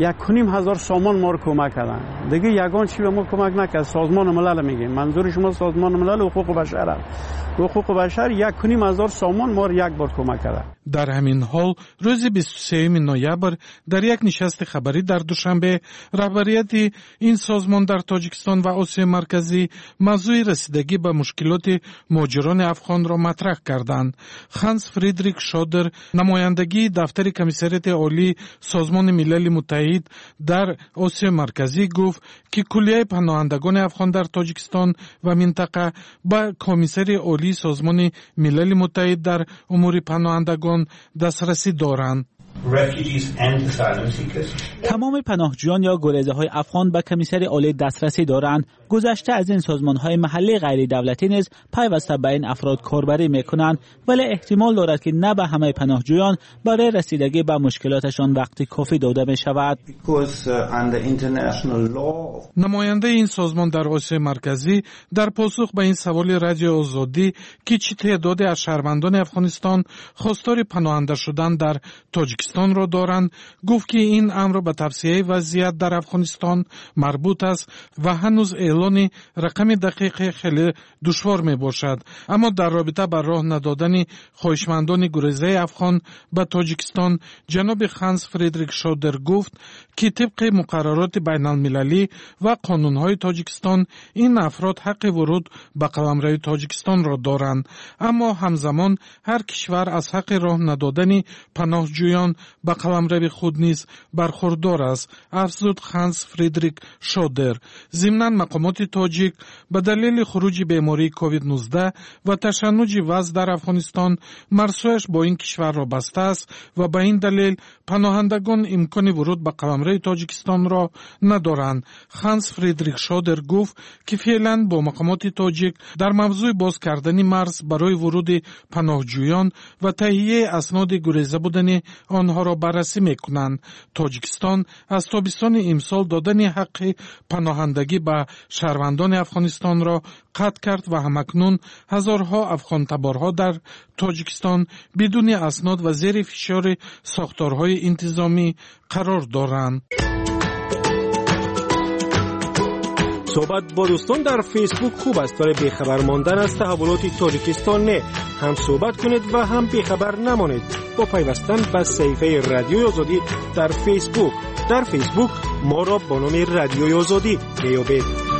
T: 1,500 سامان ما رو کمک کردن. دیگه یگان چی به ما کمک نکرد. سازمان ملل میگیم، منظور شما سازمان ملل حقوق بشر است. حقوق بشر 1,500 سامان ما رو یک بار کمک کردن.
S: در همین حال روز 23 نوامبر در یک نشست خبری در دوشنبه رهبریت این سازمان در تاجیکستان و آسیای مرکزی موضوع رسیدگی به مشکلات مهاجران افغان را مطرح کردند. هانس فریدریک شادر نمایندگی دفتر کمیسریت عالی سازمان ملل متحد متحد در آسیا مرکزی گفت که کلیه پناهندگان افغان در تاجیکستان و منطقه با کمیسر عالی سازمان ملل متحد در امور پناهندگان دسترسی دارند.
U: تمام پناهجویان یا گریزه‌های افغان به کمیسر عالی دسترسی دارند. گذشته از این سازمان‌های محلی غیر دولتی نیز پیوسته به این افراد کاربری می‌کنند، ولی احتمال دارد که نه به همه پناهجویان برای رسیدگی به مشکلاتشان وقت کافی داده می‌شود.
S: نماینده این سازمان در آسیا مرکزی در پاسخ به این سوال رادیو آزادی که چه تعدادی از شهروندان افغانستان خواستار پناهنده شدن در تاجیکستان را دارند، گفت که این امر به توسعه وضعیت در افغانستان مربوط است و هنوز اعلان رقم دقیق خیلی دشوار می باشد. اما در رابطه با راه ندادن خواهشمندان گریزه افغان به تاجیکستان، جناب هانس فریدریک شودر گفت که طبق مقررات بین المللی و قانونهای تاجیکستان این افراد حق ورود به قلمرو تاجیکستان را دارند، اما همزمان هر کشور از حق راه ندادن پناهجویان به قلمرو خود نیز برخوردار است، افزود هانس فریدریک شودر. ضمناً مقامات تاجیک به دلیل خروج بیماری کووید 19 و تشنج وضع در افغانستان مرزهایش با این کشور را بسته است و به این دلیل پناهندگان امکان ورود به قلمرو تاجیکستان را ندارند. هانس فریدریک شودر گفت که فعلا با مقامات تاجیک در موضوع باز کردن مرز برای ورود پناهجویان و تهیه اسناد گریزه بودن آنها را بررسی میکنند. تاجیکستان از تابستان امسال دادن حق پناهندگی به شهروندان افغانستان را قطع کرد و همکنون هزارها افغان تبارها در تاجیکستان بدون اسناد و زیر فشار ساختارهای انتظامی قرار دارند.
P: صحبت با دوستان در فیسبوک خوب است، ولی بیخبر ماندن از تحولات تاجیکستان نه. هم صحبت کنید و هم بیخبر نمانید با پیوستن به صفحه رادیوی آزادی در فیسبوک. در فیسبوک ما را با نام رادیوی آزادی بیابید.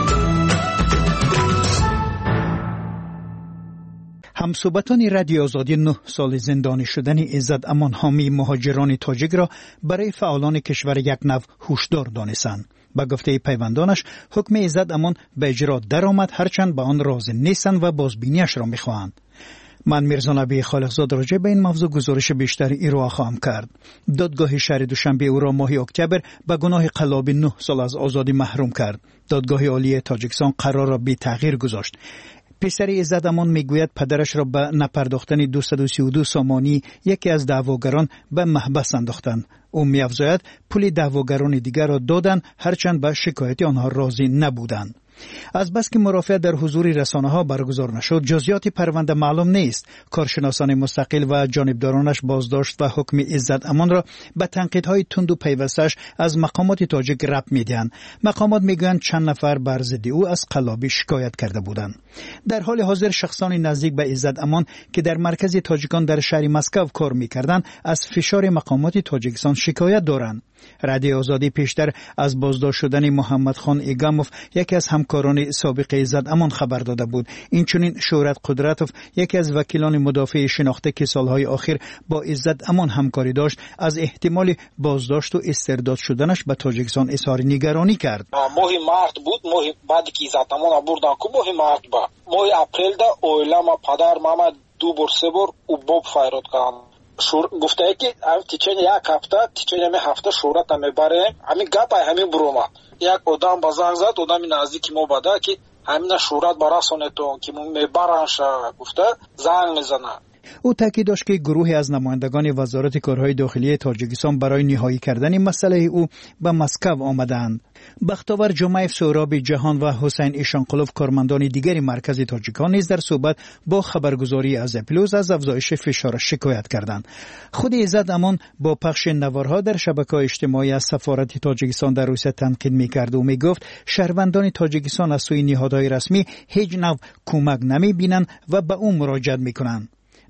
H: همصحبتان رادیو آزادی 9 سال زندانی شدن عزت امان حامی مهاجران تاجیک را برای فعالان کشور یک نوع هشدار دانستند. با گفته پیوندانش حکم عزت امان به اجرا درآمد، هرچند به آن راضی نیستند و بازبینیش را می‌خواهند. من میرزا نبی خالقزاد راجع به این موضوع گزارش بیشتری ارائه خواهم کرد. دادگاه شهر دوشنبه او را ماه اکتبر به گناه قلاب 9 سال از آزادی محروم کرد. دادگاه عالی تاجیکستان قرار را بی تغییر گذاشت. پسر عزت امان میگوید پدرش را به نپرداختن 232 سامانی یکی از دعواگران به محبس انداختند. او می‌افزاید پول دعواگران دیگر را دادند، هرچند به شکایت آنها راضی نبودند. از بس که مرافعت در حضور رسانه‌ها برگزار نشد، جزئیات پرونده معلوم نیست. کارشناسان مستقل و جانبدارانش بازداشت و حکم عزت امان را به تنقیدهای تند و پیوستش از مقامات تاجیک ربط می‌دهند. مقامات میگویند چند نفر بر ضد او از قلابی شکایت کرده بودند. در حال حاضر شخصان نزدیک به عزت امان که در مرکز تاجیکان در شهر مسکو کار می‌کردند، از فشار مقامات تاجیکستان شکایت دارند. رادیو آزادی پیشتر از بازداشت شدن محمد خان ایگاموف، یکی از همکاران سابق عزت امان، خبر داده بود. اینچنین شهرت قدرتوف، یکی از وکیلان مدافع شناخته که سالهای آخر با عزت امان همکاری داشت، از احتمال بازداشت و استرداد شدنش به تاجیکستان اظهار نگرانی کرد.
V: ماه مارت بود، ماه بعدی که عزت امان بردن کو ماه مارت با ماه اپریل دا اویلما پدر ماما 2 بار 3 بار او باب فایرات کردن. گفته ای که تیچین یک هفته تیچین همه هفته شورت همه باره همین گپ همین بروما یک آدم بازنگ زد، آدمی نزدیک ما بده که همین شورت براسونه تو که میبرنش، گفته زنگ میزنه.
H: او تاکید داشت که گروهی از نمایندگان وزارت کارهای داخلی تاجیکستان برای نهایی کردن مسئله او به مسکو آمدند. بختاور جمعیف سهراب جهان و حسین ایشانقلوف کارمندان دیگری مرکز تاجیکان نیز در صحبت با خبرگزاری از پلوس از افزایش فشار شکایت کردند. خود عزت امان با پخش نوارها در شبکه‌های اجتماعی از سفارت تاجیکستان در روسیه تنقید می‌کرد و می‌گفت شهروندان تاجیکستان از سوی نهادهای رسمی هیچ نوع کمک نمی‌بینند و به او مراجعه می‌کنند.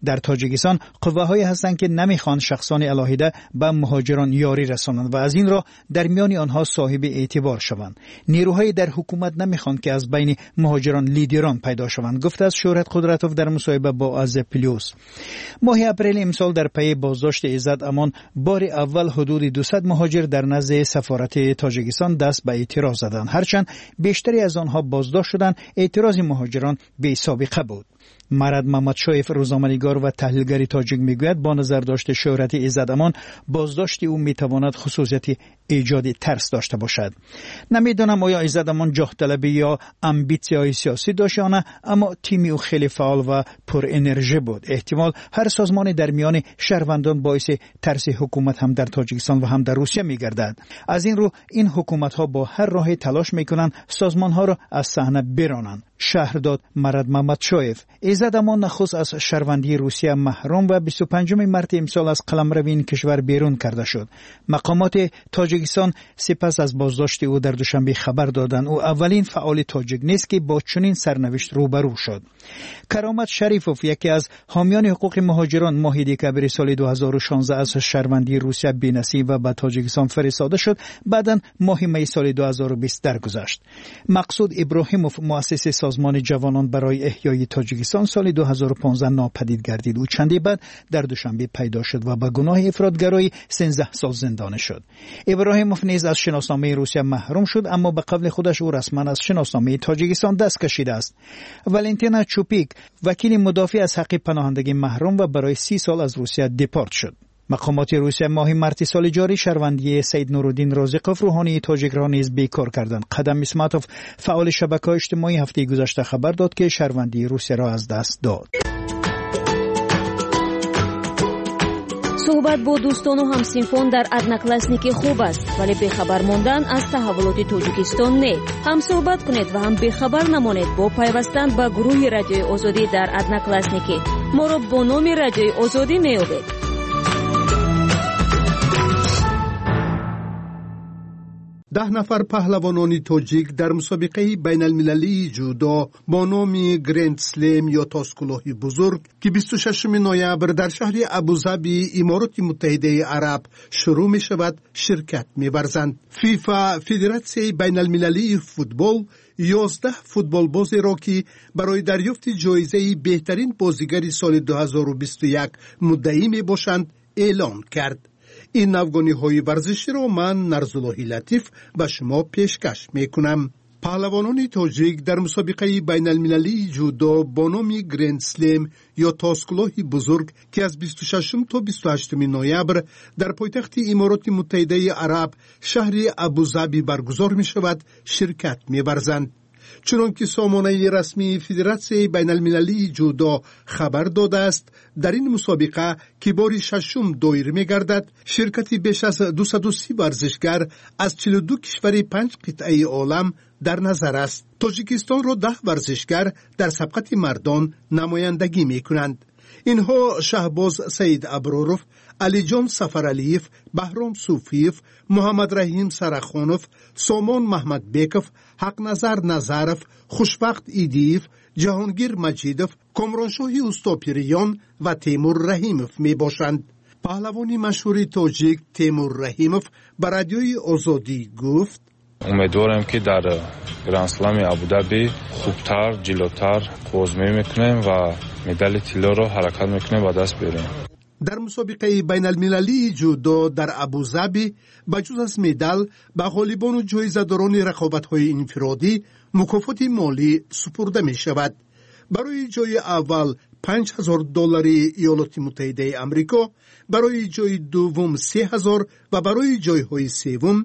H: در تاجیکستان قوه‌هایی هستند که نمیخوان شخصان علاهیده به مهاجران یاری رسانند و از این راه در میان آنها صاحب اعتبار شوند. نیروهایی در حکومت نمیخوان که از بین مهاجران لیدران پیدا شوند، گفته است شهرت قدرتوف در مصاحبه با از پلیوس. ماه اپریل امسال در پی بازداشت عزت امان بار اول حدود 200 مهاجر در نزد سفارت تاجیکستان دست به اعتراض زدند. هرچند بیشتری از آنها بازداشت شدند، اعتراض مهاجران بی سابقه بود. مرد محمد شایف روزنامه‌نگار و تحلیلگر تاجیک میگوید با نظر داشت شهرت عزت امان بازداشت او میتواند خصوصیت ایجاد ترس داشته باشد. نمیدانم آیا عزت امان جاه طلبی یا امبیسی‌های سیاسی داشت یا نه، اما تیم او خیلی فعال و پر انرژی بود. احتمال هر سازمان در میان شهروندان باعث ترس حکومت هم در تاجیکستان و هم در روسیه میگردد. از این رو این حکومت ها با هر راهی تلاش میکنند سازمان ها را از صحنه برانند. شهر داد مرد محمد شایف. عزت امان نخست از شهروندی روسیه محروم و 25 مارس امسال از قلمرو این کشور بیرون کرده شد. مقامات تاجیکستان سپس از بازداشت او در دوشنبه خبر دادند او اولین فعال تاجیک نیست که با چنین سرنوشت روبرو شد. کرامت شریفوف یکی از حامیان حقوق مهاجران ماه دکامبر سال 2016 از شهروندی روسیه بی‌نصیب و به تاجیکستان فرستاده شد، بعداً ماه می سال 2020 درگذشت. مقصود ابراهیموف مؤسس سازمان جوانان برای احیای تاجیکستان سال 2015 ناپدید گردید. او چندی بعد در دوشنبه پیدا شد و به گناه افراطگرایی 13 سال زندانی شد. ابراهیموف نیز از شناسنامه روسیه محروم شد، اما به قول خودش او رسما از شناسنامه تاجیکستان دست کشیده است. والنتینا چوپیک وکیل مدافع از حق پناهندگی محروم و برای 30 سال از روسیه دپورت شد. مقامات روسیه ماه مارس سال جاری شهروندی سید نورالدین رازقوف روحانی تاجیک را نیز بیکار کردند. قدم اسماتوف فعال شبکه‌های اجتماعی هفته گذشته خبر داد که شهروندی روسیه را از دست داد.
A: صحبت با دوستان و همسینفون در одноклассники خوب است، ولی بخبر ماندن از تحولات تاجیکستان نه. هم صحبت کنید و هم بخبر نمانید با پیوستن به گروه رادیوی آزادی در одноклассники. ما را با نام رادیوی آزادی میابید.
E: 10 نفر پهلوانان تاجیک در مسابقه بین المللی جودو با نام گرند سلم یا تاسکلوه بزرگ که 26 نوامبر در شهر ابوظبی امارات متحده عرب شروع می شود شرکت می ورزند. فیفا فدراسیون بین المللی فوتبال 11 فوتبال باز را که برای دریافت جایزه بهترین بازیگر سال 2021 مدعی می باشند اعلام کرد. این نوگانی های ورزشی را من نرزاللهی لطیف به شما پیشکش می کنم. پهلوانان تاجیک در مسابقه بین المللی جودو با نام گرند سلم یا تاسکلوه بزرگ که از 26 تا 28 نوامبر در پایتخت امارات متحده عرب شهر ابوظبی برگزار می شود شرکت می ورزند. چنانکه سامانه رسمی فدراسیون بین المللی جودو خبر داده است، در این مسابقه که بار ششم دایر می گردد، شرکت بیش از 230 ورزشگر از 42 کشور 5 قطعه عالم در نظر است. تاجیکستان را 10 ورزشگر در سبقت مردان نمایندگی می کنند. اینها شهباز سید ابراروف، علی جان سفرعلیف، بهرام صوفیف، محمد رحیم سرخانوف، سامان محمد بیکوف، حق نظر نظرف، خوشبخت ایدیف، جهانگیر مجیدوف، کامرانشاهی اوستاپیریان و تیمور رحیموف می باشند. پهلوانی مشهور تاجیک تیمور رحیموف به رادیوی آزادی گفت:
G: امیدوارم که در گرند اسلم ابوظبی خوبتر جلوتر بازی میکنیم و مدال طلا را حرکت میکنیم و دست بیاریم.
E: در مسابقه بین المللی جودو در ابوظبی بجز از مدال به غالبان و جایزه‌داران رقابت‌های انفرادی مکافات مالی سپرده می شود. برای جای اول $5,000 ایالات متحده آمریکا، برای جای دوم 3,000 و برای جایهای سوم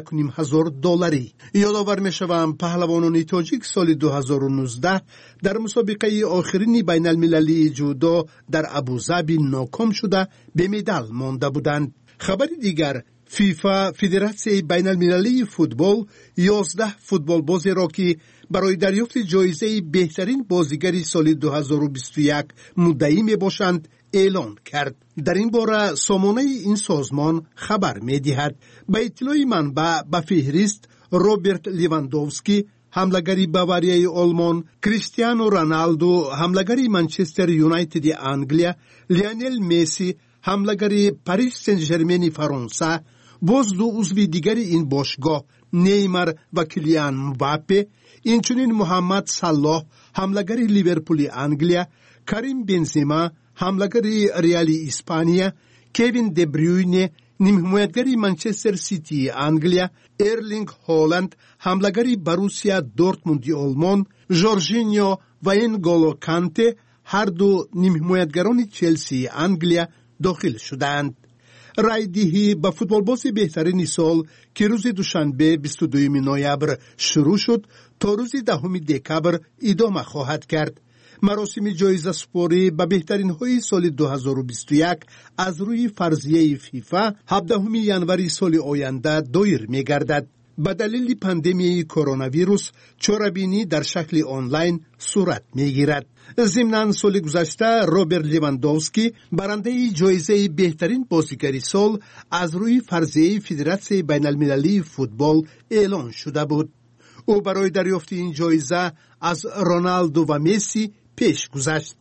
E: $1,500. یادآور می‌شوم پهلوانان تاجیک سال 2019 در مسابقه آخرین بین المللی جودو در ابوظبی ناکام شده به مدال مانده بودند. خبر دیگر، فیفا فدراسیون بین المللی فوتبال 11 فوتبال باز را که برای دریافت جایزه بهترین بازیگر سال 2021 مدعی می باشند اعلان کرد. در این باره سامانه این سازمان خبر می دهد. به اطلاع منبع به فهرست روبرت لیواندوفسکی حملگری باواریای آلمان، کریستیانو رونالدو حملگری منچستر یونایتد انگلیا، لیونل مسی حملگری پاریس سن ژرمن فرانسه، باز دو عضو دیگری این باشگاه نیمار و کیلیان مباپه، اینچنین محمد صلاح حملگری لیورپول انگلیا، کریم بنزما حملگری ریال اسپانیا، کوین دبروینه نیمه‌حمایتگری منچستر سیتی انگلیا، ارلینگ هالند حملگری بروسیا دورتموند آلمان، جورجینیو و انگولو کانته هر دو نیمه‌حمایتگران چلسی انگلیا داخل شدند. رای دهی به فوتبال بازی بهترین سال که روز دوشنبه 22 نوامبر شروع شد تا روز 10 دکبر ادامه خواهد کرد. مراسم جایزه سپاری به بهترین های سال 2021 از روی فرضیه فیفا 17 ژانویه سال آینده دایر می گردد. به دلیل پاندمی کرونا ویروس چاره‌بینی در شکل آنلاین صورت می گیرد. ضمناً سال گذشته روبرت لیواندوفسکی برنده جایزه بهترین بازیگر سال از روی فرضیه فدراسیون بین المللی فوتبال اعلان شده بود. او برای دریافت این جایزه از رونالدو و مسی پیش گذشت.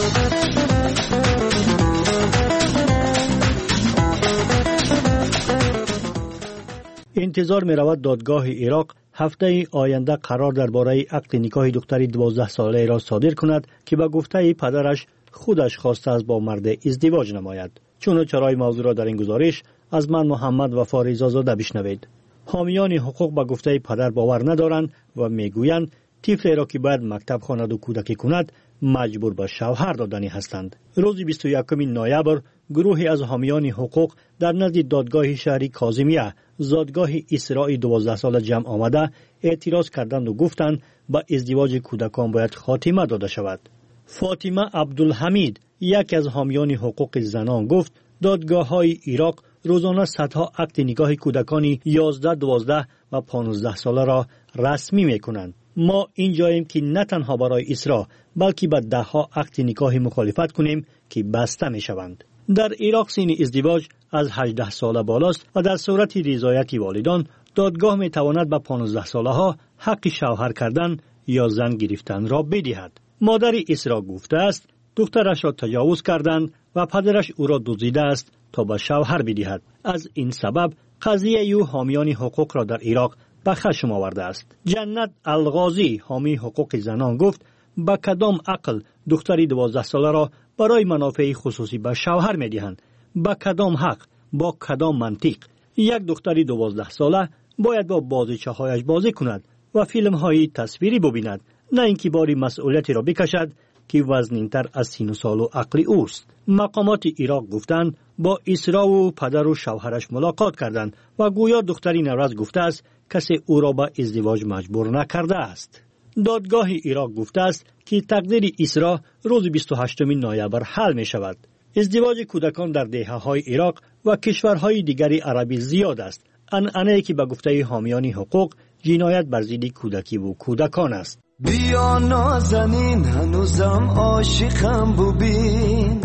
D: انتظار می رود دادگاه عراق هفته آینده قرار درباره عقد نکاح دختری 12 ساله را صادر کند که به گفته پدرش خودش خواسته است با مرد ازدواج نماید. چون چرای موضوع را در این گزارش از من محمد وفا رضازاده بشنوید. حامیان حقوق به گفته پدر باور ندارند و میگویند طفلی را که باید مکتب خواند و کودکی کند مجبور به شوهر دادنی هستند. روز 21 نوامبر گروهی از حامیان حقوق در نزد دادگاه شهری کاظمیه زادگاه اسراء 12 ساله جمع آمده اعتراض کردند و گفتند به ازدواج کودکان باید خاتمه داده شود. فاطمه عبدالحمید یکی از حامیان حقوق زنان گفت دادگاه‌های عراق روزانه صدها عقد نکاح کودکان 11, 12 و 15 ساله را رسمی می‌کنند. ما اینجاییم که نه تنها برای اسراء بلکه به ده‌ها عقد نکاح مخالفت کنیم که بسته می‌شوند. در عراق سن ازدواج از 18 ساله بالاست و در صورت رضایت والدان دادگاه می‌تواند به 15 ساله‌ها حق شوهر کردن یا زن گرفتن را بدهد. مادر اسراء گفته است دخترش را تجاوز کردند و پدرش او را دزدیده است تا به شوهر بدهد. از این سبب قضیه او حامیان حقوق را در عراق به خشم آورده است. جنت الغازی حامی حقوق زنان گفت با کدام عقل دختری 12 ساله را برای منافع خصوصی به شوهر می‌دهند؟ با کدام حق؟ با کدام منطق؟ یک دختری 12 ساله باید با بازیچه‌هایش بازی کند و فیلم‌های تصویری ببیند، نه اینکه باری مسئولیتی را بکشد که وزنین‌تر از سن و سال و عقل اوست. مقامات عراق گفتند با اسراء و پدر و شوهرش ملاقات کردند و گویا دختری نوروز گفته است کسی او را به ازدواج مجبور نکرده است. دادگاه عراق گفته است که تقدیر اسراء روز 28 نوامبر حل می شود. ازدواج کودکان در دهه‌های عراق و کشورهای دیگری عربی زیاد است. عنعنه‌ای که به گفته حامیان حقوق جنایت بر ضد کودکی و کودکان است.
I: بیا نازنین هنوزم عاشقم ببین،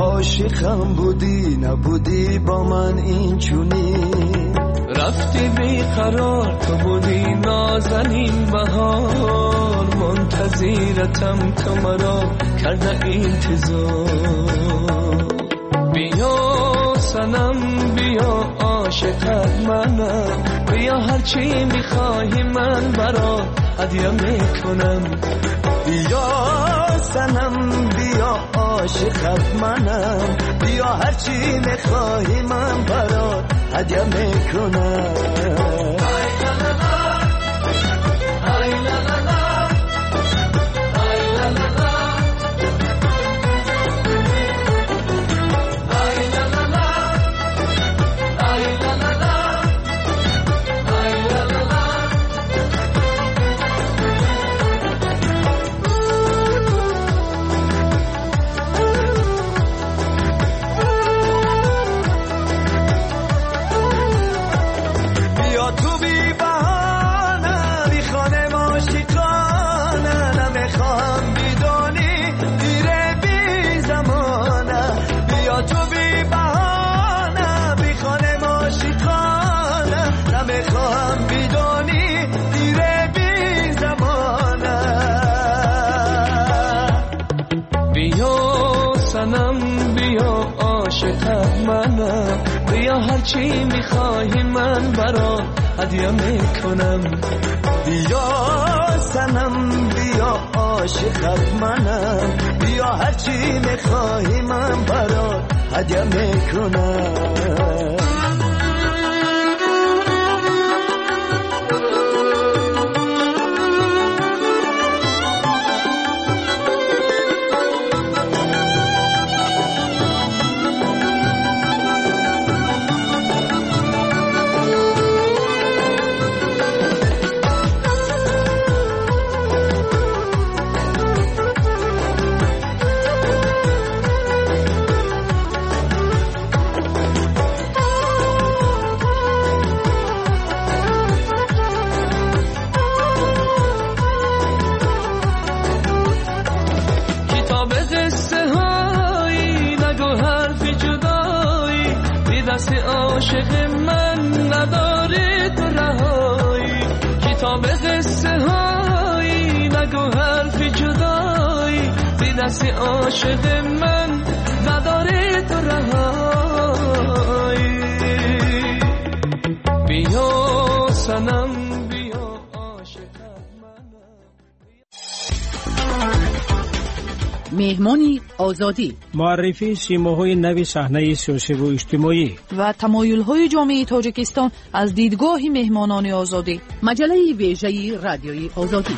I: عاشقم بودی نبودی با من این چونی، رفتی بیقرار تو بودی نازنین بهار، منتظرتم تو مرا کرده انتظار. بیا سنم بیا عاشقت منم، بیا هرچی میخواهی من برات هدیه میکنم. بیا سنم بیا عاشقت منم، بیا هرچی میخواهی من برات هدیه میکنم. منم بیا هرچی میخوای من برات هدیه میکنم بیا سنم بیا عاشقت منم بیا هرچی میخوای من برات هدیه میکنم عاشق من نداره تو رهایی کتاب قصه هایی نگو حرف جدایی بی دست عاشق من نداره تو رهایی بیا سنم بیا عاشقت
B: مهمانی آزادی
J: معرفی سیماهای نوی صحنه سیاسی و اجتماعی
B: و تمایل‌های جامعه تاجیکستان از دیدگاه مهمانان آزادی مجله ویژه رادیوی آزادی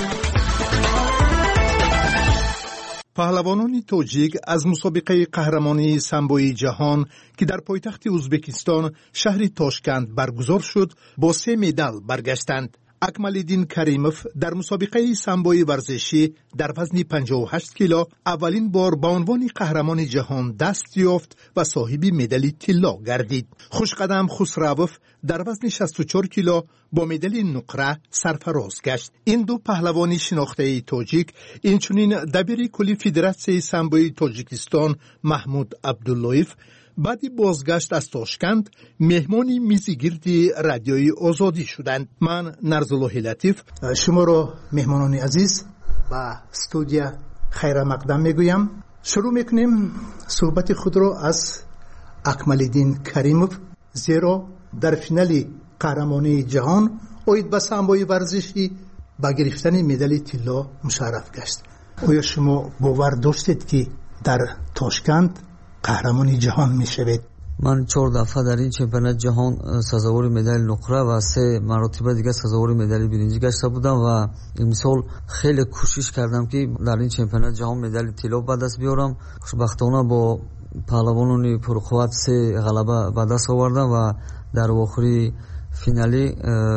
E: پهلوانان تاجیک از مسابقه قهرمانی سامبوی جهان که در پایتخت ازبکستان شهر تاشکند برگزار شد با 3 مدال برگشتند. اکمالدین کریموف در مسابقه سامبوی ورزشی در وزن 58 کیلو اولین بار به عنوان قهرمان جهان دست یافت و صاحب مدال طلا گردید. خوشقدم خسروف در وزن 64 کیلو با مدال نقره سرفراز گشت. این دو پهلوان شناخته تاجیک اینچنین دبیر کلی فدراسیون سامبوی تاجیکستان محمود عبداللهیف بعد بازگشت از تاشکند مهمانی میزگیردی رادیوی آزادی شدند. من نرزالله لطیف شما را مهمانان عزیز با استودیو خیر مقدم میگویم. شروع میکنیم صحبت خود را از اکمالدین کریموف، زیرا در فینال قهرمانی جهان اوید به سامبوی ورزشی با گرفتن مدال طلا مشرف گشت. آیا شما باور داشتید که در تاشکند قهرمانی جهان می شوید؟
W: من 4 دفعه در این چمپیونات جهان سزاوار مدال نقره و 3 مرتبه دیگه سزاوار مدال برنزی گشته بودم و امسال خیلی کوشش کردم که در این چمپیونات جهان مدال طلا به دست بیارم. خوشبختانه با پهلوانان پرقوت 3 غلبه به دست آوردم و در آخری فینالی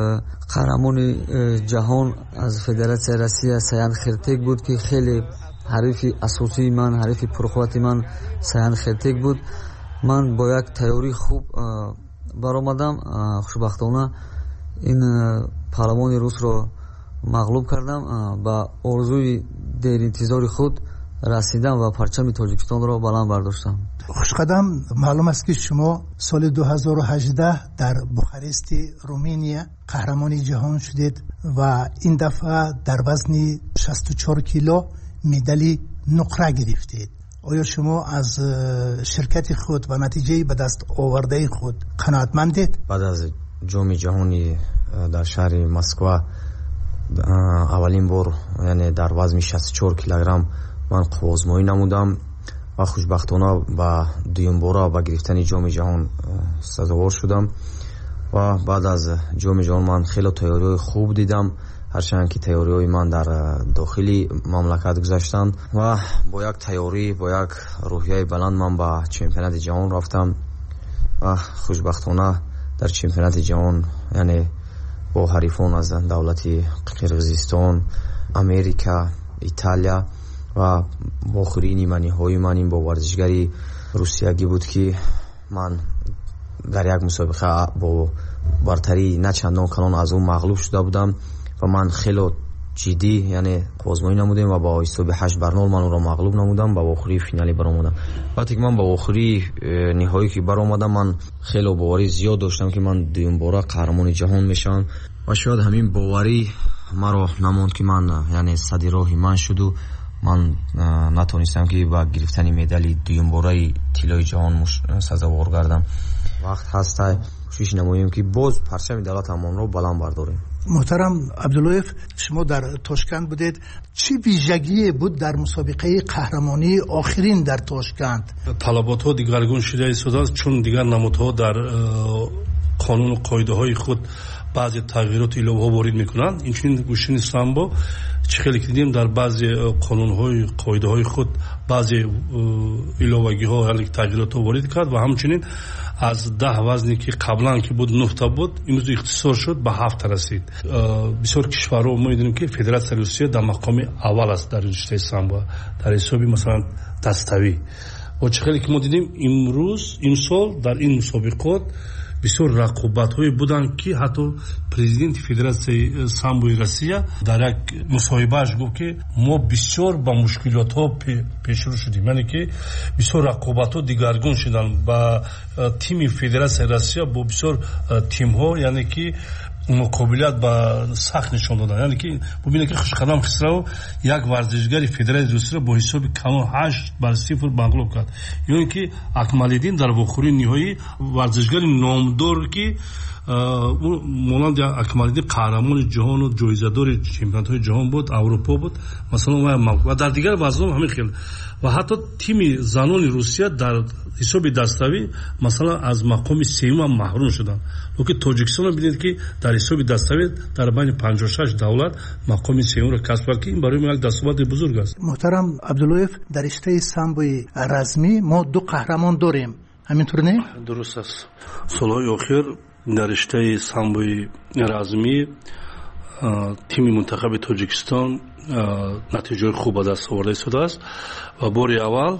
W: قهرمان جهان از فدراسیون روسیه سیان خرتیک بود که خیلی حریف اساسی من، حریف پرقوت من سیان خرتیک بود. من با یک تیاری خوب برآمدم. خوشبختانه این پهلوان روس رو مغلوب کردم. با آرزوی دیر انتظار خود رسیدم و پرچم تاجیکستان را بلند برداشتم.
E: خوشقدم، معلوم است که شما سال 2018 در بوخارست رومانیا قهرمان جهان شدید و این دفعه در وزن 64 کیلو مدال نقره گرفتید. آیا شما از شرکت خود و نتیجه به دست آورده خود قناعتمندید؟
W: بعد از جام جهانی در شهر مسکو اولین بار یعنی در وزن 64 کیلوگرم من قوازمایی نمودم و خوشبختانه با دویم بار با گرفتن جام جهان سزاوار شدم و بعد از جام جهان من خیلی تیاری خوب دیدم، هرچند که تیاری‌های من در داخلی مملکت گذاشتند و با یک تیاری با یک روحیه بلند من به چمپیونات جهان رفتم و خوشبختانه در چمپیونات جهان یعنی با حریفان از دولت قرقیزستان، امریکا، ایتالیا و با آخرین نهایی من با ورزشگری روسیایی بود که من در یک مسابقه با برتری نه چندان کلان از اون مغلوب شده بودم و من خیلی جدی یعنی آزمایی نمودم و با حساب 8-0 من اون را مغلوب نمودم و با آخری فینالی برآمدم. وقتی که من با آخری نهایی که برآمدم من خیلی باوری زیاد داشتم که من دوم بار قهرمان جهان میشم و شاید همین باوری مرا نموند که من یعنی صد راه من شد و ман натонистам ки ба гирифтани медали дуюмбораи тиллои ҷаҳон сазовор гардам. вақт ҳастай кӯшиш намоем ки боз парчами давлатамонро баланд бардорем.
E: محترم عبداللهیف، شما در تاشکند بودید، چی ویژگی بود در مسابقه قهرمانی آخرین در تاشکند؟
C: طلبات ها دیگرگون شده ایستاده است، چون دیگر نمودها در قانون و قاعده های خود بعضی تغییرات ایلوه ها وارد میکنند. اینچنین گوشین سامبو چه خیلی که دیدیم در بعضی قانون های قاعده های خود بعضی ایلوگی ها یعنی تغییرات ها وارد کرد و همچنین از 10 وزنی که قبلا که بود 9 تا بود امروز اختصار شد به 7 رسید. بسیار کشورها ما میدونیم که فدراسیون روسیه در مقام اول است در رشته سامبو در حساب مثلا دستوی و چه خیلی که ما دیدیم امروز امسال در این مسابقات بسیار رقابت‌هایی بودند که حتی پرزیدنت فدراسیون سامبوی روسیه در یک مصاحبه‌اش گفت که ما بسیار با مشکلات‌ها پیشرو شدیم، یعنی که بسیار رقابت‌ها دیگرگون شدند با تیم فدراسیون روسیه با بسیار تیم‌ها، یعنی که مقابلت با سخت نشون دادن. یعنی که ببینید که خوشقدم خسرو یک ورزشگر فدراسیون روسیه با حساب کانون 8-0 مغلوب کرد. یعنی که اکمال‌الدین در واخوری نهایی ورزشگر نامدار که مانند اکمال‌الدین قهرمان جهان و جایزه‌دار چمپیونات‌های جهان بود، اروپا بود مثلا و در دیگر وزن‌ها همین خیلی و حتی تیم زنان روسیه در حساب دستاوی مثلا از مقام سوم محروم شدند. لکه تاجیکستان رو ببینید که در حساب دستاوی در بین 56 دولت مقام سوم را کسب کرد که این برای ما یک دستاورد بزرگ است.
E: محترم عبداللهیف، در رشته سامبوی رزمی ما 2 قهرمان داریم، همینطور نه؟
C: درست است. سالهای اخیر در رشته سامبوی رزمی تیم منتخب تاجیکستان نتیجه خوب به دست آورده شده است و بار اول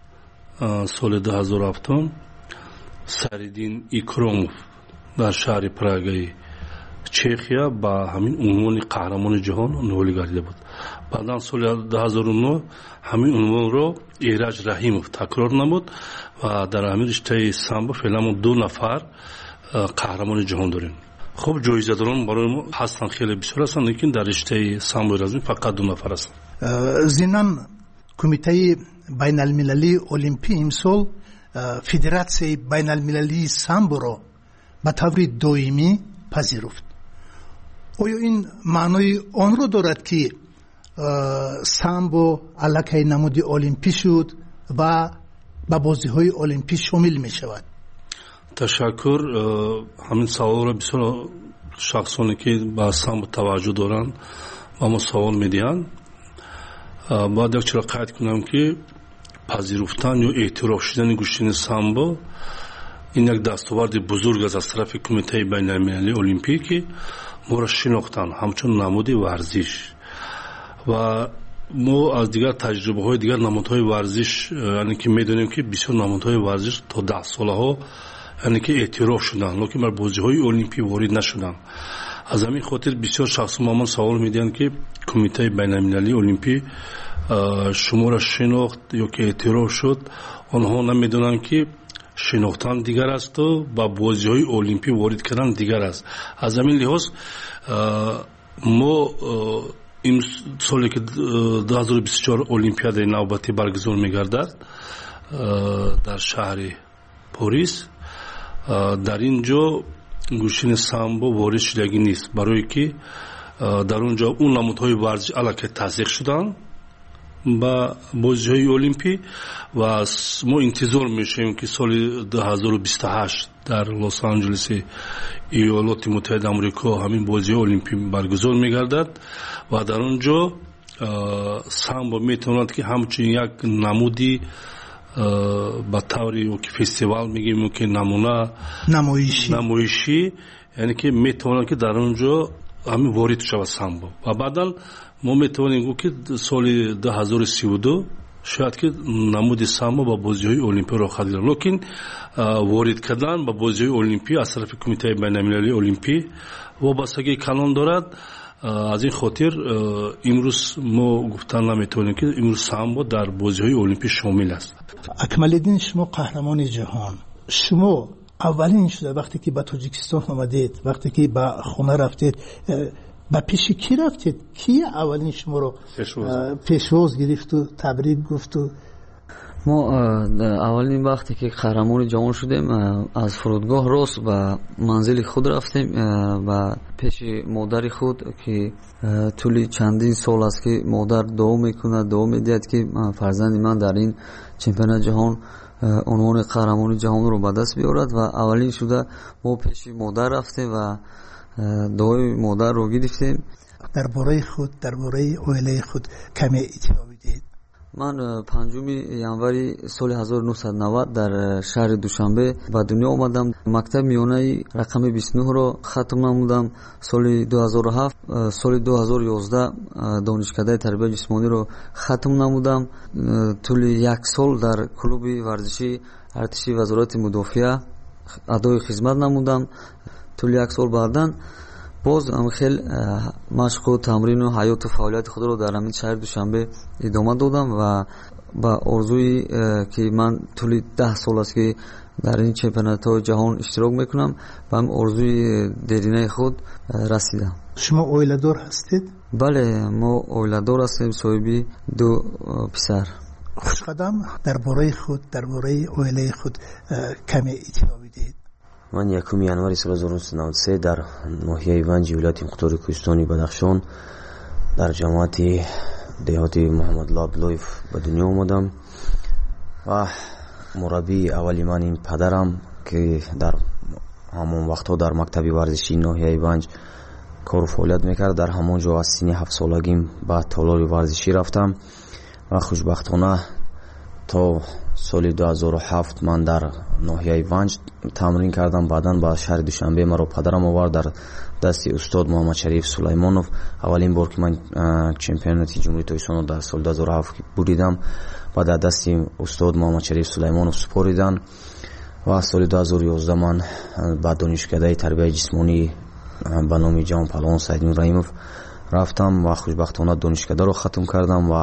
C: سال 2007 سریدین ایکروموف در شهر پراگای چخیا با همین عنوان قهرمان جهان نولی گردیده بود. بعدا سال 2009 همین عنوان رو ایرج رحیموف تکرار نمود و در همین رشته سامبو فعلا ما 2 نفر قهرمان جهان داریم. خب جایزه‌داران برای ما هستن خیلی بسیار هستن، لیکن در رشته سامبو رزمی فقط 2 نفر هستن.
E: ضمناً کمیته بین المللی المپی امسال فدراسیون بین المللی سامبو را به طور دائمی پذیرفت. آیا این معنای آن را دارد که سامبو علاقه نمود المپی شد و به بازی‌های المپی شامل می شود؟
C: تشکر. همین سوال را بسیار شخصانی که به سامبو توجه دارند و ما سوال می‌دهند. باید یک چرا قید کنم که پذیرفتن یا اعتراف شدن گوشتن سامبو این یک دستاورد بزرگ است از طرف کمیته بین المللی المپی که ما را شناختن همچون نمود ورزش و ما از دیگر تجربه های دیگر نمودهای ورزش یعنی که میدونیم که بسیار نمودهای ورزش تا 10 ساله ها یعنی که اعتراف شدن لیکن بر بازی های المپی وارد نشدن. از همین خاطر بسیار شخص ما سوال میدن که کمیته بین المللی المپی شما را شناخت یا که اعتراف شد، آنها نمیدونن که شناختن دیگر است و با بازی های المپی وارد کردن دیگر است. از همین لحاظ ما این سالی که 2024 المپیاد نوبتی برگزار میگردد در شهر پاریس، در اینجا گوشین سامبو وارد شدگی نیست، برای که در اونجا اون نمودهای ورزش علاقه تصدیق شدن با بازی‌های المپی و ما انتظار میشیم که سال 2028 در لس آنجلس ایالات متحده آمریکا همین بازی‌های المپی برگزار میگردد و در اونجا سامبو میتواند که همچون یک نمودی با طوری که فستیوال میگیم که نمونه نمایشی یعنی که میتواند که در اونجا همین وارد شود سامبو و بعدا ما میتوانیم گفت که سال 2032 شاید که نمود سامبو با بازی‌های المپی را خواهد گرفت، لیکن وارد کردن با بازی‌های المپی از طرف کمیته بین المللی المپی وابستگی کلان دارد. از این خاطر امروز ما گفتن نمیتونیم که امروز سامبو در بازی‌های المپی شامل است.
E: اکمال‌الدین، شما قهرمان جهان، شما اولین شده وقتی که به تاجیکستان آمدید، وقتی که به خانه رفتید،
F: با پیش کی رفتید؟ کی اولین شما رو پیشواز گرفت و تبریک گفت؟
K: ما اولین وقتی که قهرمان جهان شدیم از فرودگاه راست به منزل خود رفتیم و پیش مادر خود که طول چندین سال است که مادر دعا میکنه، دعا میدهد که فرزند من در این چمپیونات جهان عنوان قهرمان جهان رو به دست بیارد و اولین شده ما پیش مادر رفتیم و دعای مادر رو گرفتیم.
F: درباره خود، درباره عائله خود کمی اطلاع بدهید.
K: من 5 январи соли 1990 дар шаҳри Душанбе ба дунё омадам. мактаби миёнаи рақами 29-ро хатм намудам. соли 2007 соли 2011 донишкадаи тарбияи ҷисмониро хатм намудам. тӯли 1 сол дар клуби варзиши артиши вазорати мудофиа адои хизмат намудам. тӯли 1 сол баъдан боз хел машқу тамрину ҳаёту фаъолияти худро дар ҳамин шаҳри Душанбе идома додам ва ба орзуи ки ман тӯли 10 сол аст ки дар ин чемпионатҳои ҷаҳон иштирок мекунам ба ҳамин орзуи деринаи худ расидам.
F: шумо оиладор ҳастед?
K: бале, мо оиладор ҳастем, соҳиби 2 писар.
F: хушқадам, дарбораи худ, дарбораи оилаи худ каме иттилоъ бидиҳед.
W: من 1 январи соли 1993 дар ноҳияи Ванҷи вилояти Мухтори Кӯҳистони Бадахшон дар ҷамоати деҳоти Муҳаммадулло Абдуллоев ба дунё омадам ва мураббии аввали ман ин падарам ки дар ҳамон вақтҳо дар мактаби варзишии ноҳияи Ванҷ кору фаъолият мекард. дар ҳамон ҷо аз синни 7 солагим ба толори варзишӣ рафтам ва хушбахтона то соли 2007 ман дар ноҳияи Ванҷ тамрин кардам. баъдан ба шаҳри Душанбе маро падарам овард дар дасти устод Муҳаммадшариф Сулаймонов. аввалин бор ки ман чемпионати ҷумҳурии Тоҷикистонро дар соли 2007 буридам ва дар дасти устод Муҳаммадшариф Сулаймонов супоридан ва соли 2011 ман ба донишкадаи тарбияи ҷисмонӣ ба номи ҷавон паҳлавон Саиднур Раимов рафтам ва хушбахтона донишкадаро хатм кардам ва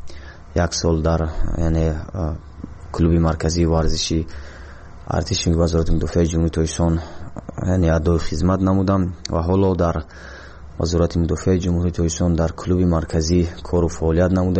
W: 1 сол дар яъне клуби марказии варзиши артиши вазорати мудофиаи ҷумҳурии Тоҷикистон яъне адои хизмат намудам ва ҳоло дар вазорати мудофиаи ҷумҳурии Тоҷикистон дар клуби марказӣ кору фаъолият намуда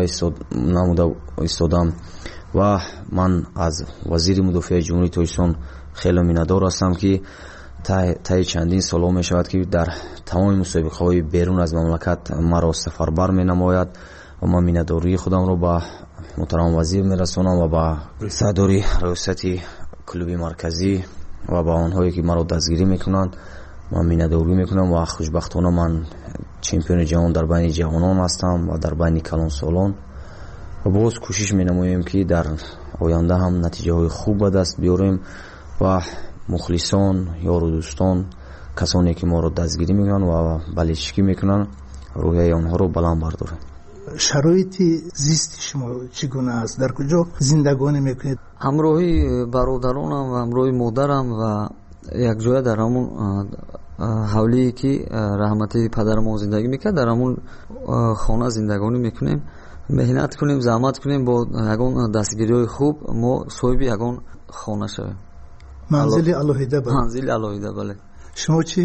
W: истодам ва ман аз вазири мудофиаи ҷумҳурии Тоҷикистон хеле миннатдор ҳастам ки таи чандин солҳо мешавад ки дар тамоми мусобиқаҳои берун аз мамлакат маро сафарбар менамояд ва ман миннатдории худамро ба муҳтарам вазир мерасонам ва ба сардори раёсати клуби марказӣ ва ба онҳое ки маро дастгирӣ мекунанд ман миннатдорӣ мекунам ва хушбахтона ман чемпиони ҷаҳон дар байни ҷавонон ҳастам ва дар байни калонсолон ва боз кӯшиш менамоем ки дар оянда ҳам натиҷаҳои хуб ба даст биёрем ва мухлисон, ёру дӯстон, касоне ки моро дастгирӣ мекунанд ва баличкӣ мекунанд, рӯҳияи онҳоро баланд бардорем.
F: шароити зисти шумо чӣ гуна аст? дар куҷо зиндагонӣ мекунед?
K: ҳамроҳи бародаронам ва ҳамроҳи модарам ва якҷоя дар ҳамон ҳавлие ки раҳмати падарам зиндагӣ мекард дар ҳамон хона зиндагонӣ мекунем. меҳнат кунем, заҳмат кунем, бо ягон дастгириҳои хуб мо соҳиби ягон хона шавем.
F: манзили алоҳида?
K: манзили алоҳида, бале.
F: шумо чӣ?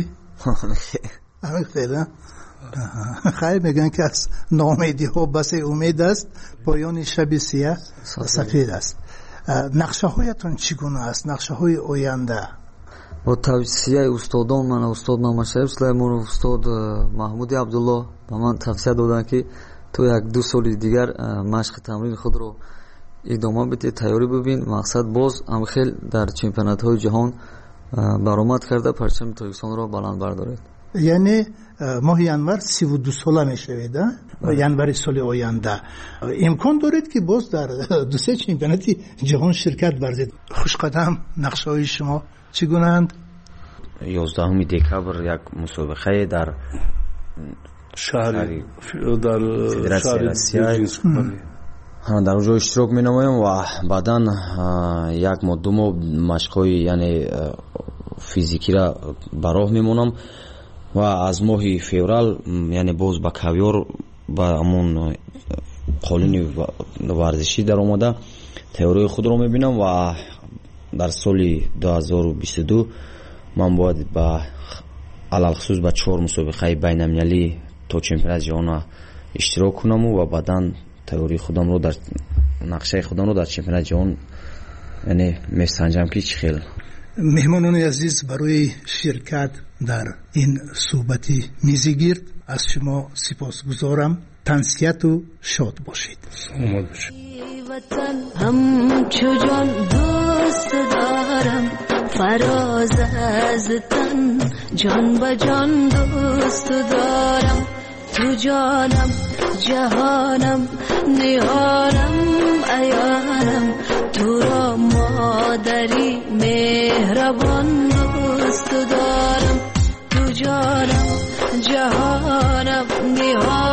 F: خیر میگن که از ناامیدی ها بس امید است، پایان شب سیاه سفید است. نقشه هایتون چگونه است؟ نقشه های آینده؟
K: با توصیه استادان من، استاد محمدشریف سلیمانов، استاد محمود عبدالله به من توصیه دادن که تو 1-2 سال دیگر مشق تمرین خود رو ادامه بده، تیاری ببین. مقصد باز هم خیلی در چمپیونات های جهان برآمد کرده، پرچم تاجیکستان رو بلند بردارید.
F: یعنی ماه январ 32 ساله میشوید. январи соли оянда امکان دارید که باز در 2-3 چمپیونات جهان شرکت ورزید. خوشقدم، نقشه‌های شما چگونه اند؟
W: 11 دکبر یک مسابقه در
C: شهری در
W: فدراسیون روسیه در اونجا اشتراک می‌نمایم و بعداً 1 ماه 2 ماه مشق‌های یعنی فیزیکی را به راه میمونم و از ماه فеврал یعنی باز با کاویار با همون قالین ورزشی در اومده تئوری خود رو میبینم و در سال 2022 من باید با علل خصوص با 4 مسابقه بین المللی то чемпионат ҷаҳон иштирок кунам ва баъдан тайёрии худамро дар нақшаи худамро дар чемпионати ҷаҳон яъне месанҷам ки чӣ хел.
F: меҳмонони азиз, барои ширкат дар ин суҳбати мизигирд аз шумо сипосгузорам. тансияту шод бошед.
A: وطن همچو جان دوست دارم فراز از تن جان به جان دوست دارم تو جانم جهانم نیارم ایانم تو را مادری مهربان دوست دارم تو جانم جهانم نیارم